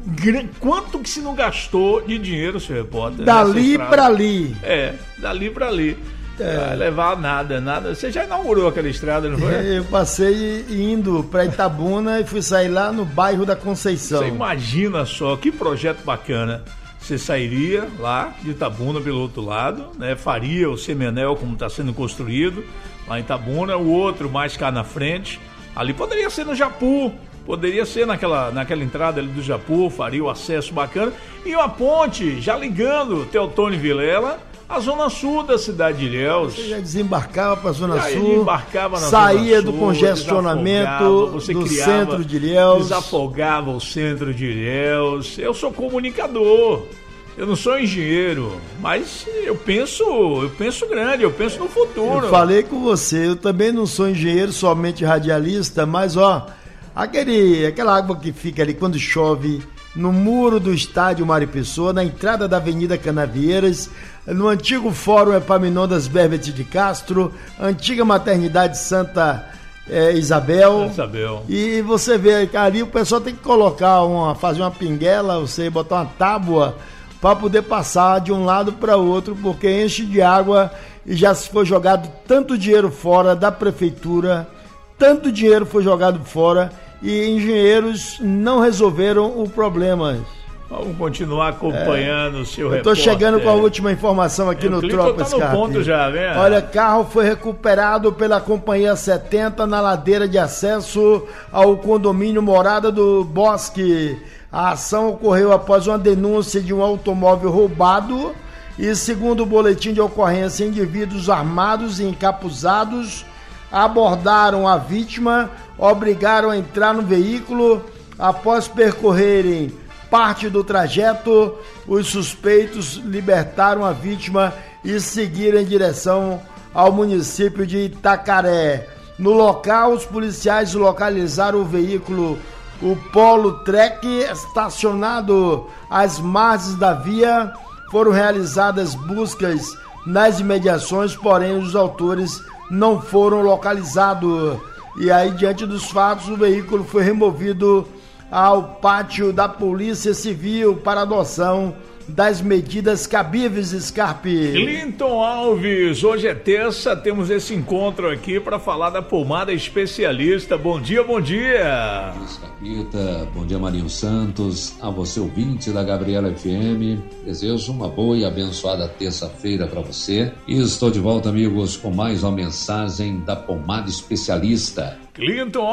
Quanto que se não gastou de dinheiro, seu repórter? Dali pra ali. É, dali pra ali. É. Vai levar nada, nada. Você já inaugurou aquela estrada, não foi? Eu passei indo pra Itabuna e fui sair lá no bairro da Conceição. Você imagina só, que projeto bacana. Você sairia lá de Itabuna pelo outro lado, né? Faria o Semenel como está sendo construído lá em Itabuna, o outro mais cá na frente. Ali poderia ser no Japu, poderia ser naquela, naquela entrada ali do Japu, faria o acesso bacana. E uma ponte já ligando Teotônio Vilela a zona sul da cidade de Ilhéus. Você já desembarcava para a zona já sul, embarcava na saía zona do sul, congestionamento você do criava, centro de Ilhéus. Desafogava o centro de Ilhéus. Eu sou comunicador, eu não sou engenheiro, mas eu penso, eu penso grande, eu penso no futuro. Eu falei com você, eu também não sou engenheiro, somente radialista, mas ó, aquele, aquela água que fica ali quando chove no muro do estádio Mário Pessoa, na entrada da Avenida Canavieiras, no antigo Fórum Epaminondas Berbet de Castro, antiga maternidade Santa é, Isabel. Isabel. E você vê ali o pessoal tem que colocar uma, fazer uma pinguela, você botar uma tábua para poder passar de um lado para outro, porque enche de água e já se foi jogado tanto dinheiro fora da prefeitura, tanto dinheiro foi jogado fora e engenheiros não resolveram o problema. Vamos continuar acompanhando é. o seu Eu repórter. Estou chegando com a última informação aqui é, no Tropa tá no ponto já, né? Olha, carro foi recuperado pela Companhia setenta na ladeira de acesso ao condomínio Morada do Bosque. A ação ocorreu após uma denúncia de um automóvel roubado e, segundo o boletim de ocorrência, indivíduos armados e encapuzados abordaram a vítima, obrigaram a entrar no veículo. Após percorrerem parte do trajeto, os suspeitos libertaram a vítima e seguiram em direção ao município de Itacaré. No local, os policiais localizaram o veículo, o Polo Trek, estacionado às margens da via. Foram realizadas buscas nas imediações, porém os autores não foram localizados. E aí, diante dos fatos, o veículo foi removido ao pátio da Polícia Civil para adoção das medidas cabíveis, Scarpe. Clinton Alves, hoje é terça, temos esse encontro aqui para falar da pomada especialista. Bom dia, bom dia. Scarpita, bom dia Marinho Santos, a você ouvinte da Gabriela F M, desejo uma boa e abençoada terça-feira para você e estou de volta, amigos, com mais uma mensagem da pomada especialista. Clinton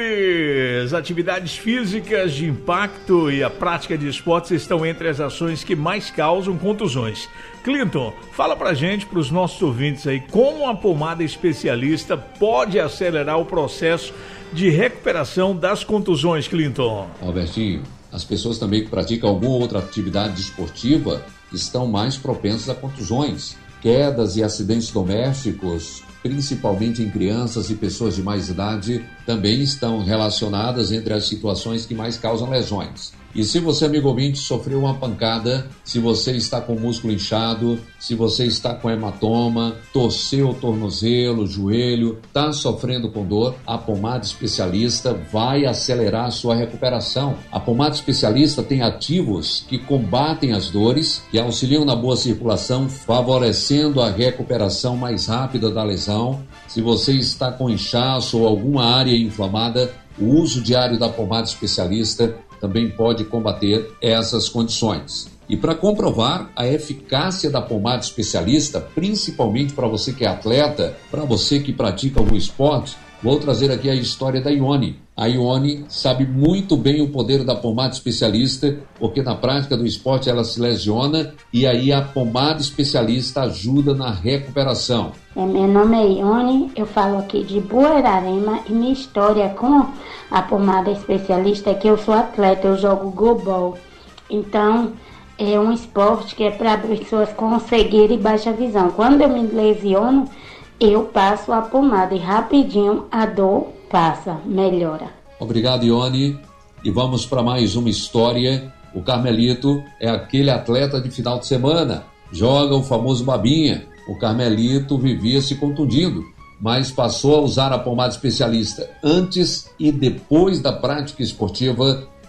Alves, atividades físicas de impacto e a prática de esportes estão entre as ações que mais causam contusões. Clinton, fala pra gente, pros nossos ouvintes aí, como a pomada especialista pode acelerar o processo de recuperação das contusões, Clinton. Albertinho, as pessoas também que praticam alguma outra atividade esportiva estão mais propensas a contusões, quedas e acidentes domésticos, principalmente em crianças e pessoas de mais idade, também estão relacionadas entre as situações que mais causam lesões. E se você, amigo ouvinte, sofreu uma pancada, se você está com o músculo inchado, se você está com hematoma, torceu o tornozelo, joelho, está sofrendo com dor, a pomada especialista vai acelerar a sua recuperação. A pomada especialista tem ativos que combatem as dores, que auxiliam na boa circulação, favorecendo a recuperação mais rápida da lesão. Se você está com inchaço ou alguma área inflamada, o uso diário da pomada especialista também pode combater essas condições. E para comprovar a eficácia da pomada especialista, principalmente para você que é atleta, para você que pratica algum esporte, vou trazer aqui a história da Ione. A Ione sabe muito bem o poder da pomada especialista, porque na prática do esporte ela se lesiona e aí a pomada especialista ajuda na recuperação. Meu nome é Ione, eu falo aqui de Buerarema e minha história com a pomada especialista é que eu sou atleta, eu jogo goalball. Então, é um esporte que é para pessoas com cegueira e baixa visão. Quando eu me lesiono, eu passo a pomada e rapidinho a dor passa, melhora. Obrigado, Ione. E vamos para mais uma história. O Carmelito é aquele atleta de final de semana, joga o famoso babinha. O Carmelito vivia se contundindo, mas passou a usar a pomada especialista antes e depois da prática esportiva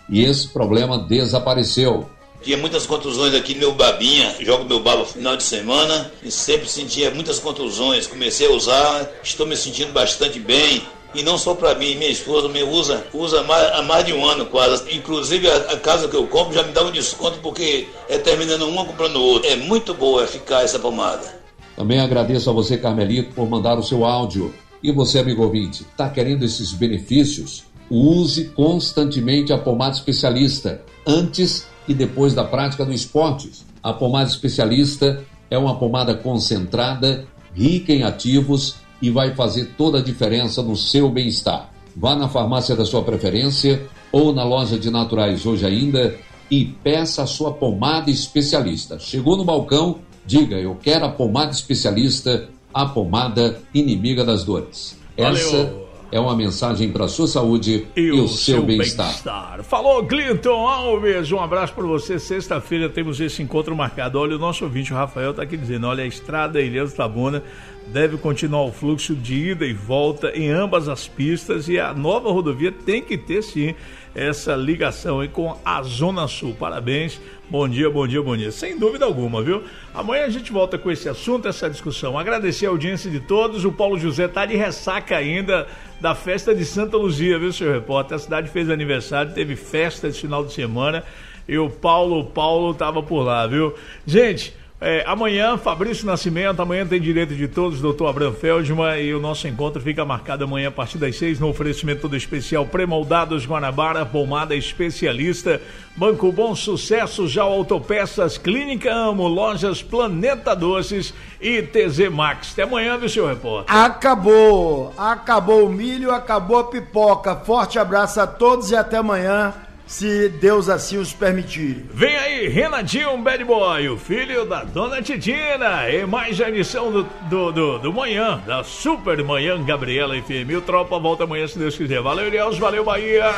e esse problema desapareceu. Tinha muitas contusões aqui no meu babinha, jogo meu baba no final de semana e sempre sentia muitas contusões. Comecei a usar, estou me sentindo bastante bem. E não só para mim, minha esposa me usa, usa mais, há mais de um ano quase. Inclusive a, a casa que eu compro já me dá um desconto porque é terminando uma comprando outra. É muito boa eficaz essa pomada. Também agradeço a você, Carmelito, por mandar o seu áudio. E você, amigo ouvinte, está querendo esses benefícios? Use constantemente a pomada especialista, antes e depois da prática do esporte. A pomada especialista é uma pomada concentrada, rica em ativos e vai fazer toda a diferença no seu bem-estar. Vá na farmácia da sua preferência ou na loja de naturais hoje ainda e peça a sua pomada especialista. Chegou no balcão, diga, eu quero a pomada especialista, a pomada inimiga das dores. Valeu. Essa é uma mensagem para a sua saúde e, e o, o seu, seu bem-estar. bem-estar. Falou, Clinton Alves, um abraço para você. Sexta-feira temos esse encontro marcado. Olha, o nosso ouvinte, o Rafael, está aqui dizendo, olha, a estrada Ilhéus Tabuna deve continuar o fluxo de ida e volta em ambas as pistas e a nova rodovia tem que ter, sim, essa ligação aí com a Zona Sul. Parabéns, bom dia, bom dia, bom dia. Sem dúvida alguma, viu? Amanhã a gente volta com esse assunto, essa discussão. Agradecer a audiência de todos. O Paulo José tá de ressaca ainda da festa de Santa Luzia, viu, senhor repórter? A cidade fez aniversário, teve festa esse final de semana e o Paulo, o Paulo tava por lá, viu? Gente, É, amanhã, Fabrício Nascimento, amanhã tem Direito de Todos, doutor Abraham Feldman, e o nosso encontro fica marcado amanhã a partir das seis, no oferecimento todo especial Premoldados Guanabara, pomada especialista, Banco Bom Sucesso, Já Autopeças, Clínica Amo, Lojas Planeta Doces e T Z Max. Até amanhã, viu, senhor repórter? Acabou, acabou o milho, acabou a pipoca. Forte abraço a todos e até amanhã, se Deus assim os permitir. Vem aí, Renatinho Bad Boy, o filho da Dona Titina, e mais a edição do, do, do, do Manhã, da Super Manhã Gabriela F M. O Tropa volta amanhã, se Deus quiser. Valeu, Ilhéus, valeu, Bahia.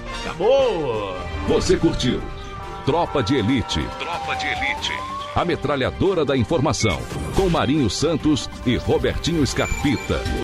Acabou. Você curtiu Tropa de Elite. Tropa de Elite. A metralhadora da informação, com Marinho Santos e Robertinho Scarpita.